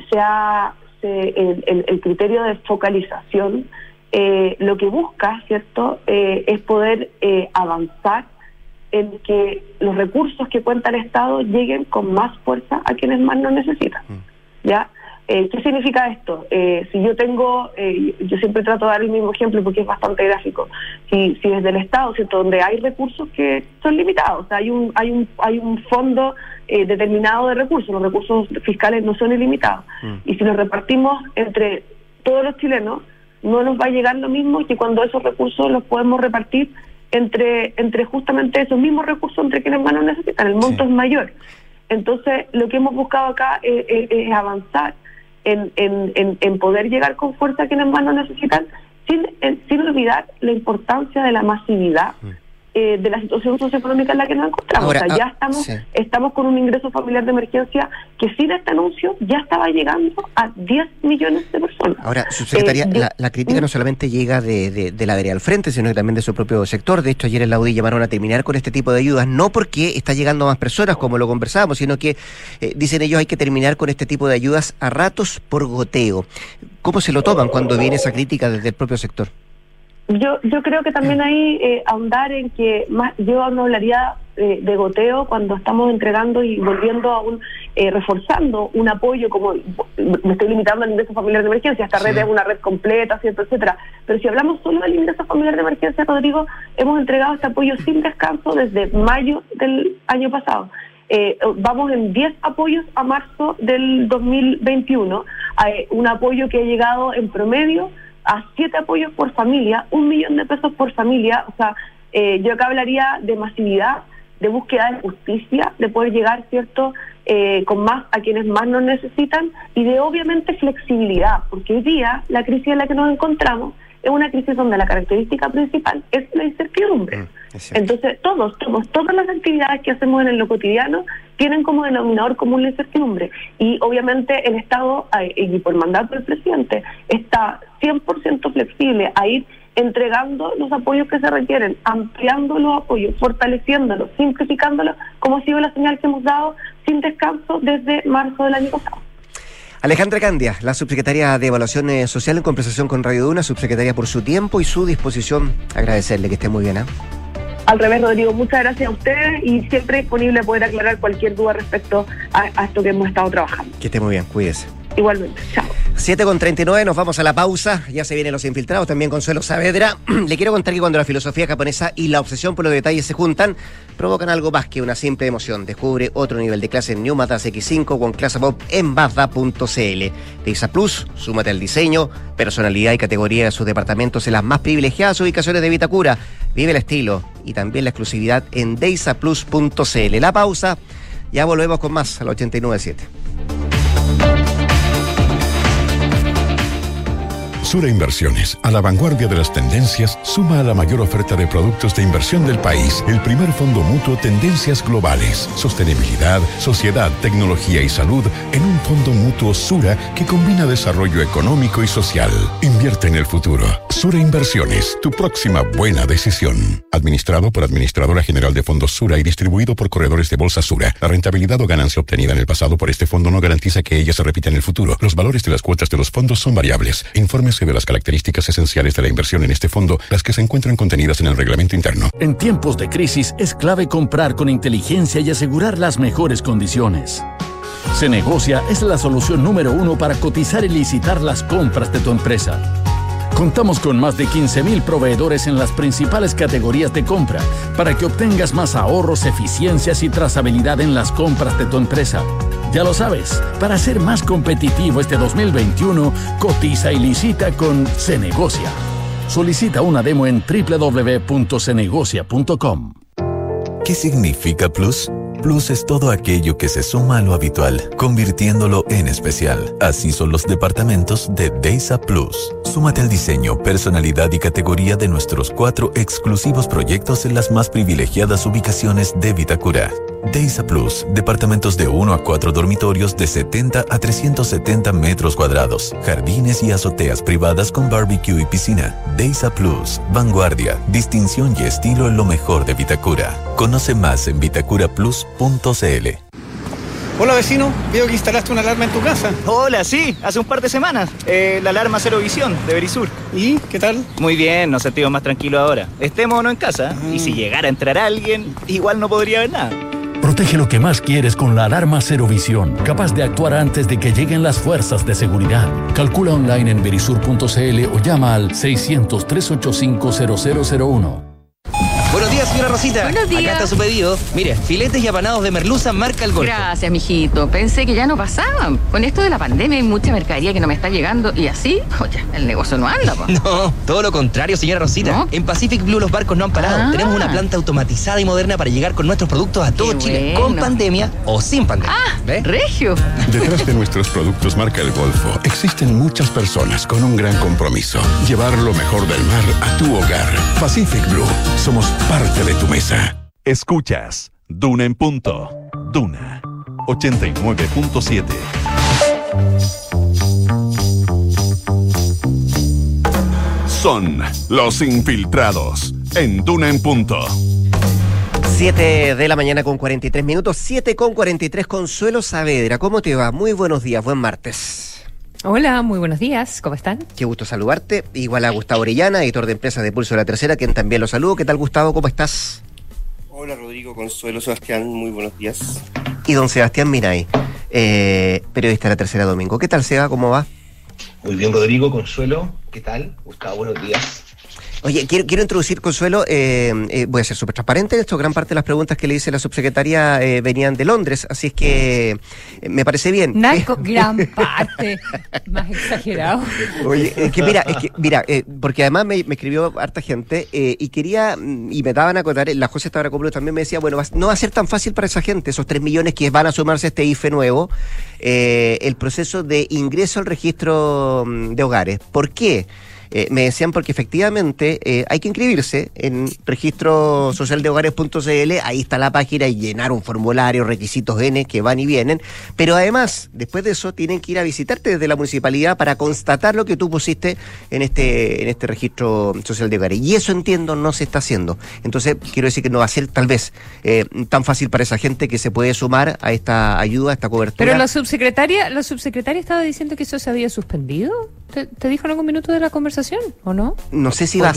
el criterio de focalización lo que busca, ¿cierto?, es poder avanzar en que los recursos que cuenta el Estado lleguen con más fuerza a quienes más lo necesitan. ¿Ya? ¿Qué significa esto? Si yo tengo, yo siempre trato de dar el mismo ejemplo porque es bastante gráfico. Si desde el Estado, ¿cierto?, donde hay recursos que son limitados, o sea, hay un fondo determinado de recursos, los recursos fiscales no son ilimitados. Y si los repartimos entre todos los chilenos, no nos va a llegar lo mismo que cuando esos recursos los podemos repartir entre justamente esos mismos recursos entre quienes más lo necesitan. El monto es mayor. Entonces, lo que hemos buscado acá es avanzar en poder llegar con fuerza a quienes más lo necesitan, sin olvidar la importancia de la masividad de la situación socioeconómica en la que nos encontramos. Ahora, o sea, ya estamos con un ingreso familiar de emergencia que sin este anuncio ya estaba llegando a 10 millones de personas.
Ahora, subsecretaria, la crítica no solamente llega de la vereda al frente, sino que también de su propio sector. De hecho, ayer en la UDI llamaron a terminar con este tipo de ayudas, no porque está llegando a más personas, como lo conversábamos, sino que, dicen ellos, hay que terminar con este tipo de ayudas a ratos por goteo. ¿Cómo se lo toman cuando viene esa crítica desde el propio sector?
Yo creo que también hay ahondar en que yo no hablaría de goteo cuando estamos entregando y volviendo a reforzando un apoyo, como me estoy limitando al ingreso familiar de emergencia. Esta red es una red completa, ¿cierto?, etcétera. Pero si hablamos solo del ingreso familiar de emergencia, Rodrigo, hemos entregado este apoyo sin descanso desde mayo del año pasado. Vamos en 10 apoyos a marzo del 2021, un apoyo que ha llegado en promedio a 7 apoyos por familia, 1 millón de pesos por familia. O sea, yo acá hablaría de masividad, de búsqueda de justicia, de poder llegar, ¿cierto?, con más a quienes más nos necesitan, y de obviamente flexibilidad, porque hoy día la crisis en la que nos encontramos es una crisis donde la característica principal es la incertidumbre. Entonces todas las actividades que hacemos en lo cotidiano tienen como denominador común la incertidumbre, y obviamente el Estado, y por mandato del presidente, está 100% flexible a ir entregando los apoyos que se requieren, ampliando los apoyos, fortaleciéndolos, simplificándolos, como ha sido la señal que hemos dado sin descanso desde marzo del año pasado.
Alejandra Candia, la subsecretaria de Evaluación Social, en conversación con Radio Duna, subsecretaria, por su tiempo y su disposición. Agradecerle, que esté muy bien.
Al revés, Rodrigo, muchas gracias a ustedes y siempre disponible a poder aclarar cualquier duda respecto a esto que hemos estado trabajando.
Que esté muy bien, cuídese.
Igualmente, chao.
7:39, nos vamos a la pausa. Ya se vienen los infiltrados, también Consuelo Saavedra. Le quiero contar que cuando la filosofía japonesa y la obsesión por los detalles se juntan, provocan algo más que una simple emoción. Descubre otro nivel de clase en New Mazda X5 con clase pop en Mazda.cl. Deisa Plus, súmate al diseño, personalidad y categoría de sus departamentos en las más privilegiadas ubicaciones de Vitacura. Vive el estilo y también la exclusividad en deisaplus.cl. La pausa, ya volvemos con más a la 89.7.
Sura Inversiones, a la vanguardia de las tendencias, suma a la mayor oferta de productos de inversión del país el primer fondo mutuo Tendencias Globales, Sostenibilidad, Sociedad, Tecnología y Salud en un fondo mutuo Sura que combina desarrollo económico y social. Invierte en el futuro. Sura Inversiones, tu próxima buena decisión. Administrado por Administradora General de Fondos Sura y distribuido por corredores de bolsa Sura. La rentabilidad o ganancia obtenida en el pasado por este fondo no garantiza que ella se repita en el futuro. Los valores de las cuotas de los fondos son variables. Infórmese de las características esenciales de la inversión en este fondo, las que se encuentran contenidas en el reglamento interno.
En tiempos de crisis es clave comprar con inteligencia y asegurar las mejores condiciones. Cenegocia es la solución número 1 para cotizar y licitar las compras de tu empresa. Contamos con más de 15,000 proveedores en las principales categorías de compra para que obtengas más ahorros, eficiencias y trazabilidad en las compras de tu empresa. Ya lo sabes, para ser más competitivo este 2021, cotiza y licita con Cenegocia. Solicita una demo en www.cenegocia.com.
¿Qué significa Plus? Plus es todo aquello que se suma a lo habitual, convirtiéndolo en especial. Así son los departamentos de Deisa Plus. Súmate al diseño, personalidad y categoría de nuestros 4 exclusivos proyectos en las más privilegiadas ubicaciones de Vitacura. Deisa Plus, departamentos de 1 a 4 dormitorios de 70 a 370 metros cuadrados, jardines y azoteas privadas con barbecue y piscina. Deisa Plus, vanguardia, distinción y estilo en lo mejor de Vitacura. Conoce más en vitacuraplus.cl.
Hola vecino, veo que instalaste una alarma en tu casa.
Hola, sí, hace un par de semanas. La alarma Cero Visión de Verisur.
¿Y qué tal?
Muy bien, nos sentimos más tranquilos ahora. Estemos o no en casa, y si llegara a entrar alguien, igual no podría ver nada.
Protege lo que más quieres con la alarma Cero Visión, capaz de actuar antes de que lleguen las fuerzas de seguridad. Calcula online en verisur.cl o llama al 600-385-0001.
Buenos días, señora Rosita.
Buenos días.
Acá está su pedido. Mire, filetes y apanados de merluza marca el Golfo.
Gracias, mijito. Pensé que ya no pasaban. Con esto de la pandemia hay mucha mercadería que no me está llegando y así, oye, el negocio no anda, po.
No, todo lo contrario, señora Rosita.
¿No?
En Pacific Blue los barcos no han parado. Tenemos una planta automatizada y moderna para llegar con nuestros productos a todo Chile,
bueno.
con pandemia o sin pandemia.
¿Ve? Regio.
Detrás de nuestros productos marca el Golfo existen muchas personas con un gran compromiso. Llevar lo mejor del mar a tu hogar. Pacific Blue. Somos parte de tu mesa.
Escuchas Duna en punto. Duna 89.7. Son los infiltrados en Duna en punto.
7 de la mañana con 43 minutos, 7:43. Consuelo Saavedra, ¿cómo te va? Muy buenos días, buen martes.
Hola, muy buenos días, ¿cómo están?
Qué gusto saludarte. Igual a Gustavo Orellana, editor de empresas de Pulso de la Tercera, quien también lo saludo. ¿Qué tal, Gustavo? ¿Cómo estás?
Hola, Rodrigo, Consuelo, Sebastián, muy buenos días.
Y don Sebastián Miray, periodista de la Tercera Domingo. ¿Qué tal, Seba? ¿Cómo va?
Muy bien, Rodrigo, Consuelo, ¿qué tal? Gustavo, buenos días.
Oye, quiero introducir, Consuelo, voy a ser súper transparente en esto, gran parte de las preguntas que le hice la subsecretaria venían de Londres, así es que me parece bien.
Gran parte, más exagerado.
Oye, mira, porque además me escribió harta gente y quería, y me daban a acotar, la José Stavrakopoulos también me decía, bueno, no va a ser tan fácil para esa gente, esos 3 millones que van a sumarse a este IFE nuevo, el proceso de ingreso al registro de hogares. ¿Por qué? Me decían porque efectivamente hay que inscribirse en registrosocialdehogares.cl, ahí está la página y llenar un formulario, requisitos N que van y vienen, pero además, después de eso, tienen que ir a visitarte desde la municipalidad para constatar lo que tú pusiste en este registro social de hogares, y eso entiendo no se está haciendo. Entonces, quiero decir que no va a ser tal vez tan fácil para esa gente que se puede sumar a esta ayuda, a esta cobertura.
Pero la subsecretaria estaba diciendo que eso se había suspendido. ¿Te dijo en algún minuto de la conversación, o no?
No sé si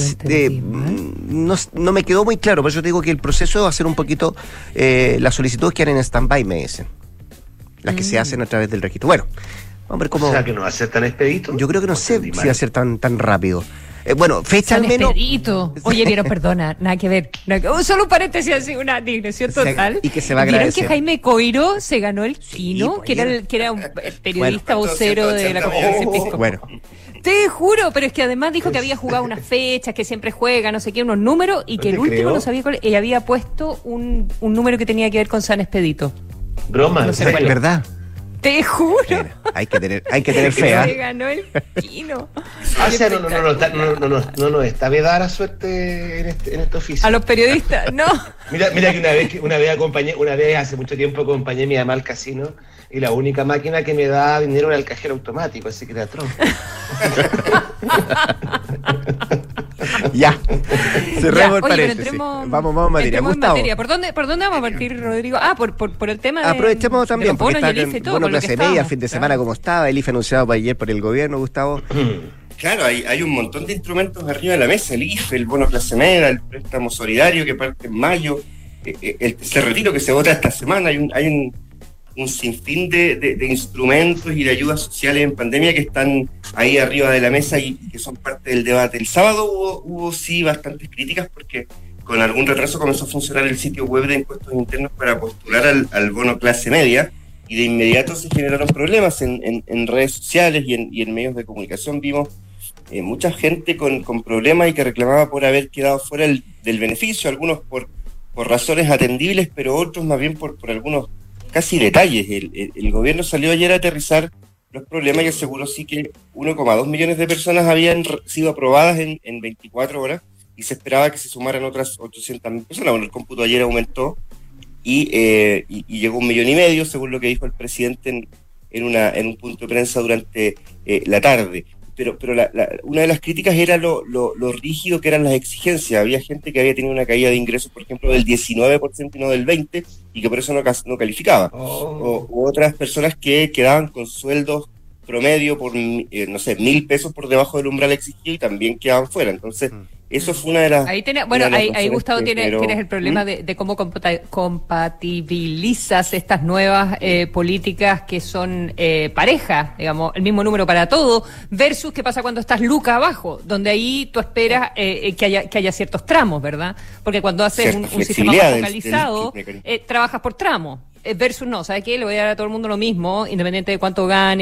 no me quedó muy claro, por eso te digo que el proceso va a ser un poquito, las solicitudes que en stand-by, me dicen, las que se hacen a través del registro. Bueno, vamos a ver cómo...
O sea, que no va a ser tan expedito.
Yo creo que no sé si va a ser tan rápido. Bueno, fecha al menos...
Expedito. Oye, vieron, perdona, nada que ver. Solo un paréntesis, así, una digresión total.
Y que se va a agradecer.
¿Vieron que Jaime Coiro se ganó el Kino? Sí, que era un periodista vocero de la Conferencia Episcopal.
Bueno.
Te juro, pero es que además dijo que había jugado unas fechas, que siempre juega, no sé qué, unos números, y que el último no sabía cuál, y había puesto un número que tenía que ver con San Expedito.
Broma,
no sé
es verdad.
Te juro.
Mira, hay que tener fe,
Se ganó el Kino.
O sea, no nos está vedada la suerte en este oficio.
A los periodistas, no.
Mira que una vez hace mucho tiempo acompañé a mi mamá al casino, y la única máquina que me da dinero era el cajero automático, así que era atroz.
Ya, cerremos el paréntesis. Vamos a materia. Gustavo.
¿Por dónde vamos a partir, Rodrigo? Por el tema de...
Aprovechemos también, porque está
el
bono clase media, el fin de semana como estaba, el IFE anunciado ayer por el gobierno, Gustavo.
Claro, hay un montón de instrumentos arriba de la mesa, el IFE, el bono clase media, el préstamo solidario que parte en mayo, el retiro que se vota esta semana, hay un sinfín de instrumentos y de ayudas sociales en pandemia que están ahí arriba de la mesa y que son parte del debate. El sábado hubo sí bastantes críticas porque con algún retraso comenzó a funcionar el sitio web de impuestos internos para postular al bono clase media, y de inmediato se generaron problemas en redes sociales y en medios de comunicación. Vimos mucha gente con problemas y que reclamaba por haber quedado fuera del beneficio, algunos por razones atendibles, pero otros más bien por algunos casi detalles. El gobierno salió ayer a aterrizar los problemas y aseguró sí que 1,2 millones de personas habían sido aprobadas en 24 horas y se esperaba que se sumaran otras 800.000 personas. Bueno, el cómputo ayer aumentó y llegó 1,5 millones, según lo que dijo el presidente en un punto de prensa durante la tarde. Pero una de las críticas era lo rígido que eran las exigencias. Había gente que había tenido una caída de ingresos, por ejemplo, del 19% y no del 20%, y que por eso no calificaba. O otras personas que quedaban con sueldos promedio por, 1.000 pesos por debajo del umbral exigido y también quedaban fuera. Entonces, eso fue una de las...
Ahí Gustavo, tienes el problema de cómo compatibilizas estas nuevas políticas que son parejas, digamos, el mismo número para todo, versus qué pasa cuando estás luca abajo, donde ahí tú esperas que haya ciertos tramos, ¿verdad? Porque cuando haces un sistema más focalizado, trabajas por tramos, versus no, ¿sabes qué? Le voy a dar a todo el mundo lo mismo, independiente de cuánto gane,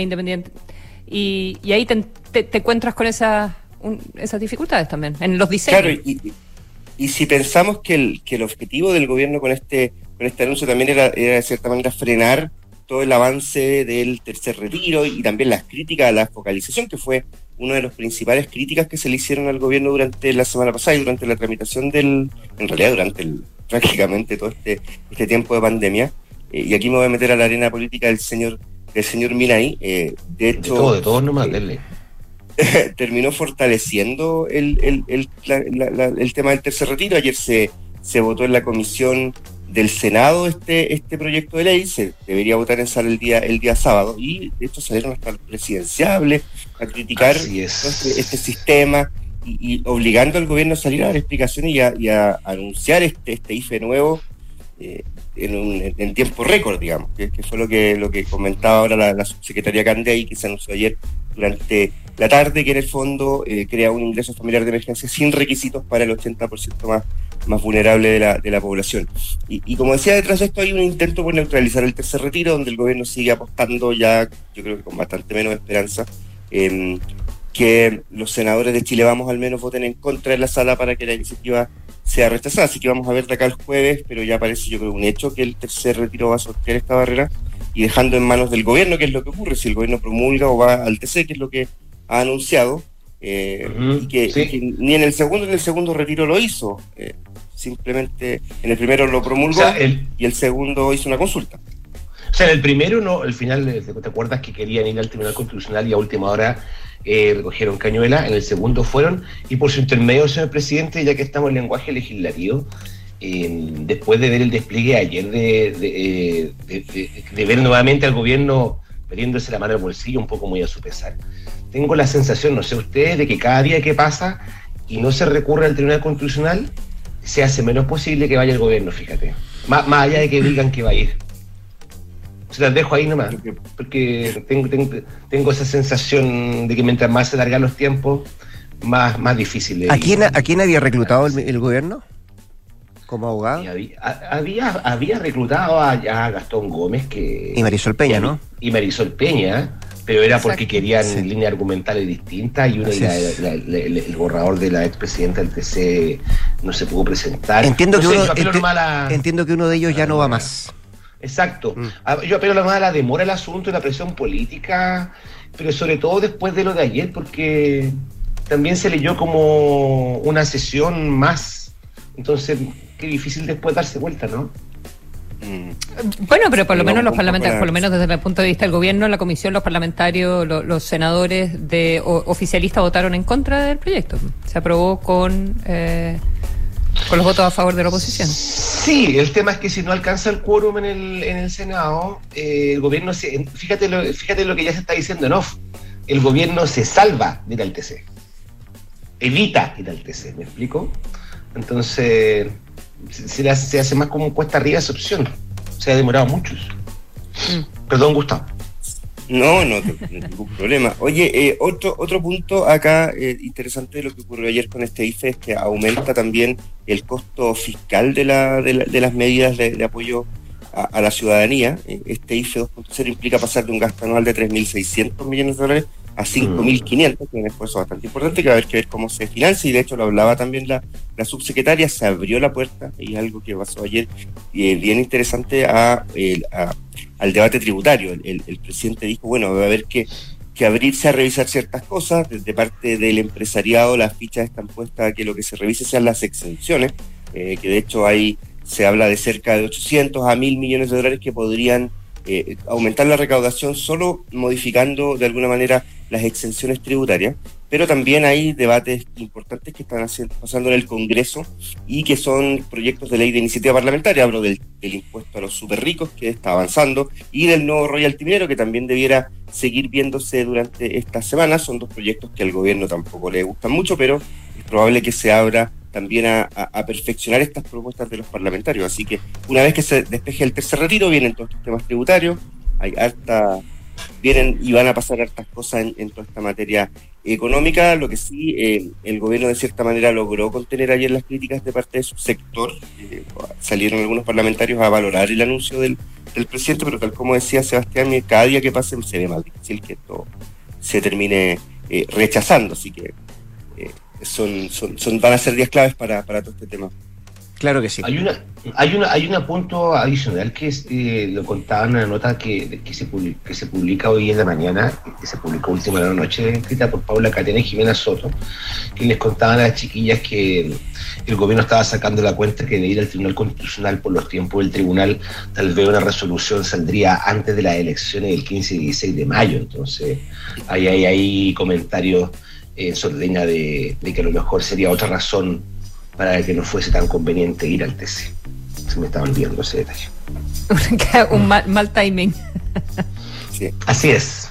y ahí te encuentras con esas dificultades también en los diseños.
Claro, y si pensamos que el objetivo del gobierno con este anuncio también era de cierta manera frenar todo el avance del tercer retiro y también las críticas a la focalización, que fue una de las principales críticas que se le hicieron al gobierno durante la semana pasada y durante la tramitación durante prácticamente todo este tiempo de pandemia. Y aquí me voy a meter a la arena política del señor Minay. De hecho,
de todo nomás, dele.
Terminó fortaleciendo el tema del tercer retiro. Ayer se votó en la comisión del Senado este proyecto de ley, se debería votar en sala el día sábado, y de hecho salieron hasta los presidenciables a criticar este sistema y obligando al gobierno a salir a dar explicaciones y a anunciar este IFE nuevo en tiempo récord, digamos, que fue lo que comentaba ahora la subsecretaria Candey, que se anunció ayer durante la tarde, que en el fondo crea un ingreso familiar de emergencia sin requisitos para el 80% más vulnerable de la población. Y como decía, detrás de esto hay un intento por neutralizar el tercer retiro, donde el gobierno sigue apostando ya, yo creo que con bastante menos esperanza, que los senadores de Chile Vamos al menos voten en contra de la sala para que la iniciativa sea rechazada. Así que vamos a ver de acá el jueves, pero ya parece, yo creo, un hecho que el tercer retiro va a sortear esta barrera y dejando en manos del gobierno qué es lo que ocurre, si el gobierno promulga o va al TC, que es lo que ha anunciado, y que ni en el segundo retiro lo hizo. Simplemente en el primero lo promulgó, y el segundo hizo una consulta.
O sea, en el primero no, al final, ¿te acuerdas que querían ir al Tribunal Constitucional y a última hora recogieron cañuela? En el segundo fueron, y por su intermedio, señor presidente, ya que estamos en lenguaje legislativo, después de ver el despliegue ayer de ver nuevamente al gobierno metiéndose la mano al bolsillo, un poco muy a su pesar, tengo la sensación, no sé ustedes, de que cada día que pasa y no se recurre al Tribunal Constitucional, se hace menos posible que vaya el gobierno, fíjate. Más allá de que digan que va a ir. Se las dejo ahí nomás, porque tengo esa sensación de que mientras más se alargan los tiempos, más difícil es.
¿A quién había reclutado el gobierno como abogado?
Había reclutado a Gastón Gómez
y Marisol Peña, ¿no?
Y Marisol Peña, pero era porque querían líneas argumentales distintas, y el borrador de la expresidenta del TC no se pudo presentar.
Entiendo que uno de ellos ya no va más.
Exacto. Yo apelo más a la demora del asunto y la presión política, pero sobre todo después de lo de ayer, porque también se leyó como una sesión más. Entonces, qué difícil después darse vuelta, ¿no?
Bueno, pero por lo menos los parlamentarios, por lo menos desde el punto de vista del gobierno, la comisión, los parlamentarios, los senadores oficialistas votaron en contra del proyecto. Se aprobó con los votos a favor de la oposición.
Sí, el tema es que si no alcanza el quórum en el Senado, el gobierno fíjate lo que ya se está diciendo en off, el gobierno se salva de ir al TC, evita ir al TC, ¿me explico? Entonces se hace más como cuesta arriba esa opción. Se ha demorado mucho. Perdón, Gustavo.
No, ningún problema. Oye, otro punto acá interesante de lo que ocurrió ayer con este IFE es que aumenta también el costo fiscal de las medidas de apoyo a la ciudadanía. Este IFE 2.0 implica pasar de un gasto anual de 3.600 millones de dólares a 5.500, que es un esfuerzo bastante importante, que va a haber que ver cómo se financia, y de hecho lo hablaba también la subsecretaria, se abrió la puerta, y algo que pasó ayer bien interesante al debate tributario. El presidente dijo, bueno, va a haber que abrirse a revisar ciertas cosas. Desde parte del empresariado las fichas están puestas a que lo que se revise sean las exenciones, que de hecho ahí se habla de cerca de 800 a 1.000 millones de dólares que podrían aumentar la recaudación solo modificando de alguna manera las exenciones tributarias, pero también hay debates importantes que están pasando en el Congreso y que son proyectos de ley de iniciativa parlamentaria. Hablo del impuesto a los super ricos, que está avanzando, y del nuevo royalty minero, que también debiera seguir viéndose durante estas semanas. Son dos proyectos que al gobierno tampoco le gustan mucho, pero es probable que se abra también a perfeccionar estas propuestas de los parlamentarios. Así que una vez que se despeje el tercer retiro, vienen todos estos temas tributarios, vienen y van a pasar hartas cosas en toda esta materia económica. Lo que sí, el gobierno de cierta manera logró contener ayer las críticas de parte de su sector. Salieron algunos parlamentarios a valorar el anuncio del presidente, pero tal como decía Sebastián, cada día que pase se ve más difícil que esto se termine rechazando. Así que van a ser días claves para todo este tema.
Claro que sí.
Hay un punto adicional que lo contaba en una nota que se publica hoy en la mañana, que se publicó última de la noche, escrita por Paula Catena y Jimena Soto, que les contaban a las chiquillas que el gobierno estaba sacando la cuenta que de ir al Tribunal Constitucional por los tiempos del tribunal, tal vez una resolución saldría antes de las elecciones del 15 y 16 de mayo. Entonces hay comentarios en línea de que a lo mejor sería otra razón para que no fuese tan conveniente ir al TC. Se me estaba olvidando ese detalle.
Un mal timing.
Sí.
Así es.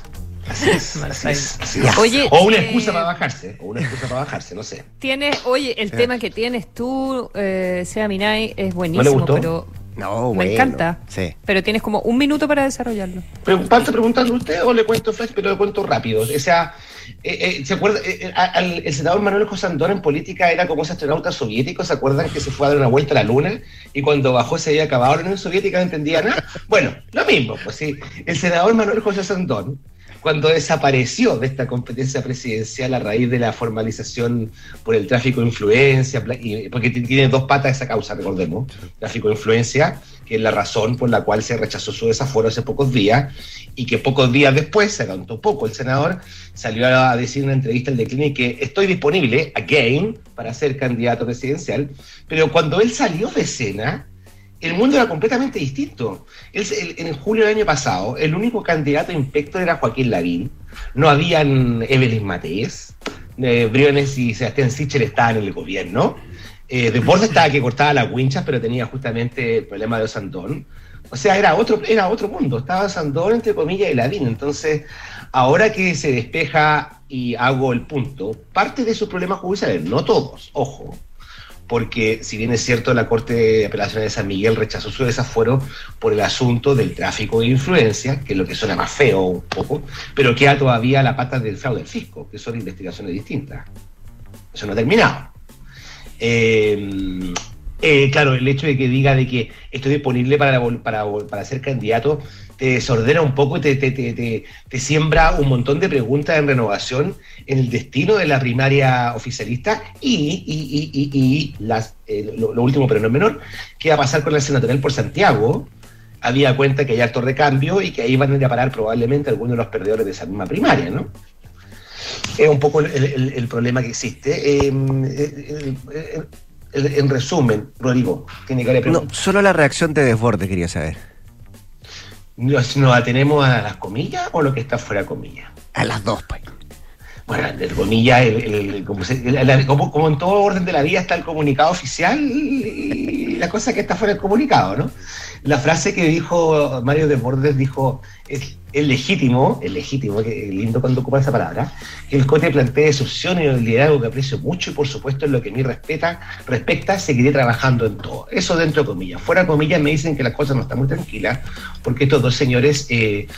Oye,
o una excusa para bajarse, no sé.
El tema que tienes tú, Seba Minay, es buenísimo,
¿no le gustó?
Pero
no,
me encanta.
Sí.
Pero tienes como un minuto para desarrollarlo.
¿Parte preguntando usted o le cuento flash, pero le cuento rápido? O sea, ¿Se acuerda? El senador Manuel José Andón en política era como ese astronauta soviético, ¿se acuerdan que se fue a dar una vuelta a la luna y cuando bajó se había acabado la Unión Soviética, no entendía nada? Bueno, lo mismo, pues sí. El senador Manuel José Andón, cuando desapareció de esta competencia presidencial a raíz de la formalización por el tráfico de influencia, porque tiene dos patas esa causa, recordemos, tráfico de influencia, que es la razón por la cual se rechazó su desafuero hace pocos días, y que pocos días después, se adelantó poco el senador, salió a decir en una entrevista al Decline que estoy disponible, again, para ser candidato presidencial, pero cuando él salió de escena, el mundo era completamente distinto. En julio del año pasado, el único candidato inspector era Joaquín Lavín, no habían Evelyn Matéez, Briones y Sebastián Sichel estaban en el gobierno, Desbordes estaba que cortaba las winchas, pero tenía justamente el problema de Osandón. O sea, era otro mundo, estaba Osandón entre comillas y Lavín. Entonces, ahora que se despeja y hago el punto, parte de sus problemas judiciales, no todos, ojo, porque si bien es cierto la Corte de Apelaciones de San Miguel rechazó su desafuero por el asunto del tráfico de influencia, que es lo que suena más feo un poco, pero queda todavía la pata del fraude del fisco, que son investigaciones distintas. Eso no ha terminado. Claro, el hecho de que diga de que estoy disponible para ser candidato te desordena un poco y te siembra un montón de preguntas en Renovación en el destino de la primaria oficialista y lo último pero no menor, ¿qué va a pasar con la senatorial por Santiago? Había cuenta que hay harto recambio y que ahí van a ir a parar probablemente algunos de los perdedores de esa misma primaria, ¿no? Es un poco el problema que existe. En resumen, Rodrigo, tiene que haber preguntas.
No, solo la reacción de Desbordes quería saber.
¿Nos atenemos a las comillas o lo que está fuera de comillas?
A las dos, pues.
Bueno, de comillas, como en todo orden de la vida está el comunicado oficial y la cosa que está fuera del comunicado, ¿no? La frase que dijo Mario Desbordes dijo, es legítimo, que lindo cuando ocupa esa palabra, que el COTE plantee soluciones y un liderazgo que aprecio mucho y por supuesto en lo que a mí respecta, seguiré trabajando en todo. Eso dentro de comillas. Fuera de comillas me dicen que las cosas no están muy tranquilas porque estos dos señores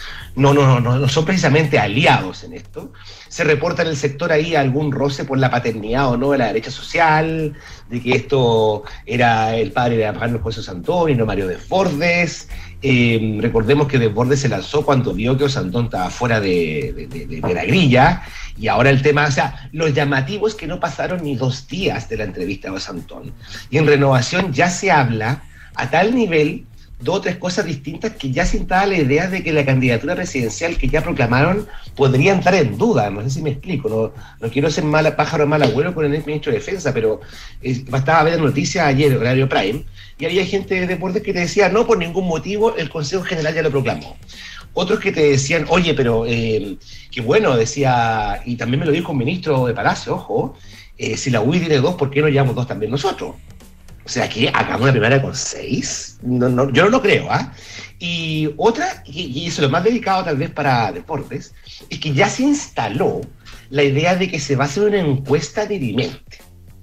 no son precisamente aliados en esto. Se reporta en el sector ahí algún roce por la paternidad o no de la derecha social, de que esto era el padre de Manuel José Osandón y no Mario Desbordes. Recordemos que Desbordes se lanzó cuando vio que Osandón estaba fuera de la grilla, y ahora el tema, o sea, lo llamativo es que no pasaron ni 2 días de la entrevista de Osandón, y en Renovación ya se habla a tal nivel 2 o 3 cosas distintas que ya se instala la idea de que la candidatura presidencial que ya proclamaron podría entrar en duda. No sé si me explico, no quiero ser mala pájaro mal agüero con el ministro de Defensa, pero bastaba ver noticias ayer, horario Prime, y había gente de Desbordes que te decía, no, por ningún motivo, el Consejo General ya lo proclamó. Otros que te decían, oye, pero que bueno, decía, y también me lo dijo un ministro de Palacio, ojo, si la UI tiene 2, ¿por qué no llevamos 2 también nosotros? O sea, que hagamos una primaria con 6, yo no lo creo, ¿ah? Y otra, y eso es lo más delicado tal vez para Deportes, es que ya se instaló la idea de que se va a hacer una encuesta dirimente.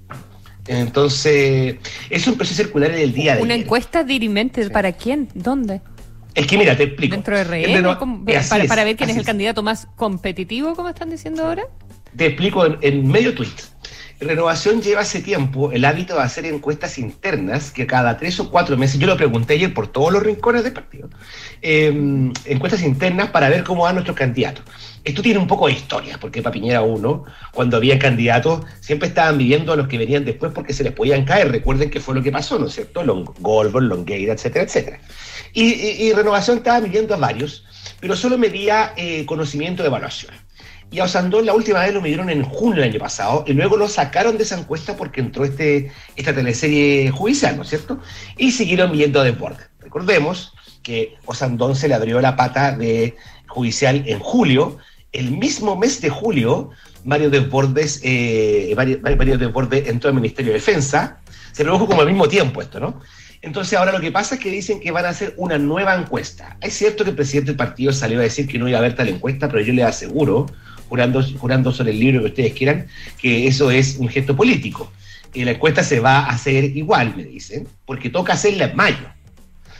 Entonces, eso empezó a circular en el día de ayer.
¿Una encuesta dirimente? Sí. ¿Para quién? ¿Dónde?
Es que mira, te explico.
¿Dentro de RN? ¿Para ver quién es el candidato más competitivo, como están diciendo ahora?
Te explico en medio tweet. Renovación lleva hace tiempo el hábito de hacer encuestas internas que cada 3 o 4 meses, yo lo pregunté ayer por todos los rincones del partido, encuestas internas para ver cómo van nuestros candidatos. Esto tiene un poco de historia, porque para Piñera 1, cuando había candidatos, siempre estaban viviendo a los que venían después porque se les podían caer. Recuerden que fue lo que pasó, ¿no es cierto? Goldberg, Longueira, etcétera, etcétera. Y Renovación estaba midiendo a varios, pero solo medía conocimiento de evaluación. Y a Osandón la última vez lo midieron en junio del año pasado y luego lo sacaron de esa encuesta porque entró esta teleserie judicial, ¿no es cierto? Y siguieron viendo a Desbordes. Recordemos que Osandón se le abrió la pata de judicial en julio. El mismo mes de julio, Mario Desbordes entró al Ministerio de Defensa. Se produjo como al mismo tiempo esto, ¿no? Entonces ahora lo que pasa es que dicen que van a hacer una nueva encuesta. Es cierto que el presidente del partido salió a decir que no iba a haber tal encuesta, pero yo les aseguro, jurando sobre el libro que ustedes quieran, que eso es un gesto político. Y la encuesta se va a hacer igual, me dicen, porque toca hacerla en mayo.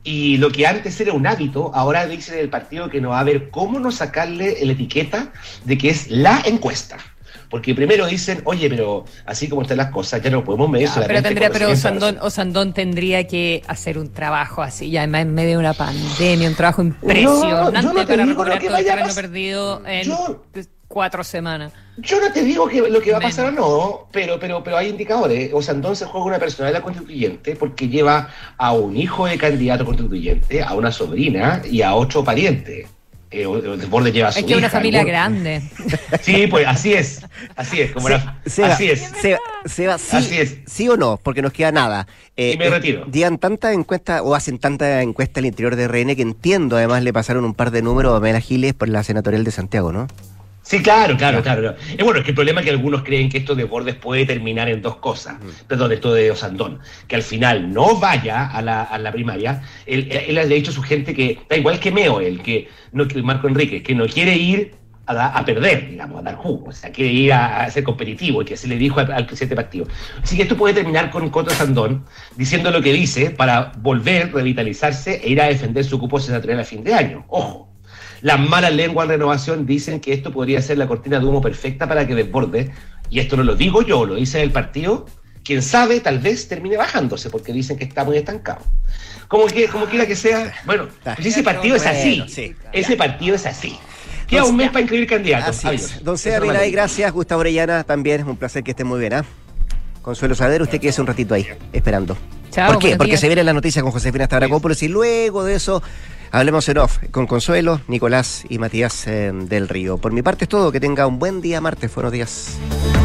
Y lo que antes era un hábito, ahora dicen el partido que no va a ver cómo no sacarle la etiqueta de que es la encuesta. Porque primero dicen, oye, pero así como están las cosas, ya no podemos medir solamente.
Pero Osandón tendría que hacer un trabajo así, ya además en medio de una pandemia, un trabajo impresionante para recuperar todo el terreno perdido en 4 semanas.
Yo no te digo que lo que va a pasar o no, pero hay indicadores. Osandón se juega una personalidad constituyente porque lleva a un hijo de candidato constituyente, a una sobrina y a 8 parientes. Desbordes lleva a su hija.
Es que una familia grande.
Sí, pues así es. Como así es.
Seba, sí o no, porque nos queda nada.
Y me retiro.
Digan tantas encuestas o hacen tanta encuesta al interior de RN que entiendo, además le pasaron un par de números a Pamela Giles por la senatorial de Santiago, ¿no?
Sí, claro. Bueno, es que el problema es que algunos creen que esto de Bordes puede terminar en 2 cosas. Perdón, esto de Osandón. Que al final no vaya a la primaria. Él ha dicho a su gente que, da igual que Meo, que Marco Enríquez, que no quiere ir a perder, digamos, a dar jugo. O sea, quiere ir a ser competitivo, y que se le dijo al presidente del partido. Así que esto puede terminar con Coto Osandón diciendo lo que dice para volver, revitalizarse e ir a defender su cupo senatorial a fin de año. Ojo. Las malas lenguas en Renovación dicen que esto podría ser la cortina de humo perfecta para que Desbordes, y esto no lo digo yo, lo dice el partido, quién sabe, tal vez termine bajándose, porque dicen que está muy estancado. Como quiera que sea, bueno, pues ese partido es así. Ese partido es así. Queda un mes para inscribir candidatos.
Don Seba Milay, gracias. Gustavo Orellana, también es un placer que esté muy bien. Consuelo Saavedra, usted quédese un ratito ahí, esperando.
Chao,
¿Por qué? Porque se viene la noticia con Josefina Stavrakopoulos y luego de eso hablemos en off con Consuelo, Nicolás y Matías del Río. Por mi parte es todo, que tenga un buen día martes. Buenos días.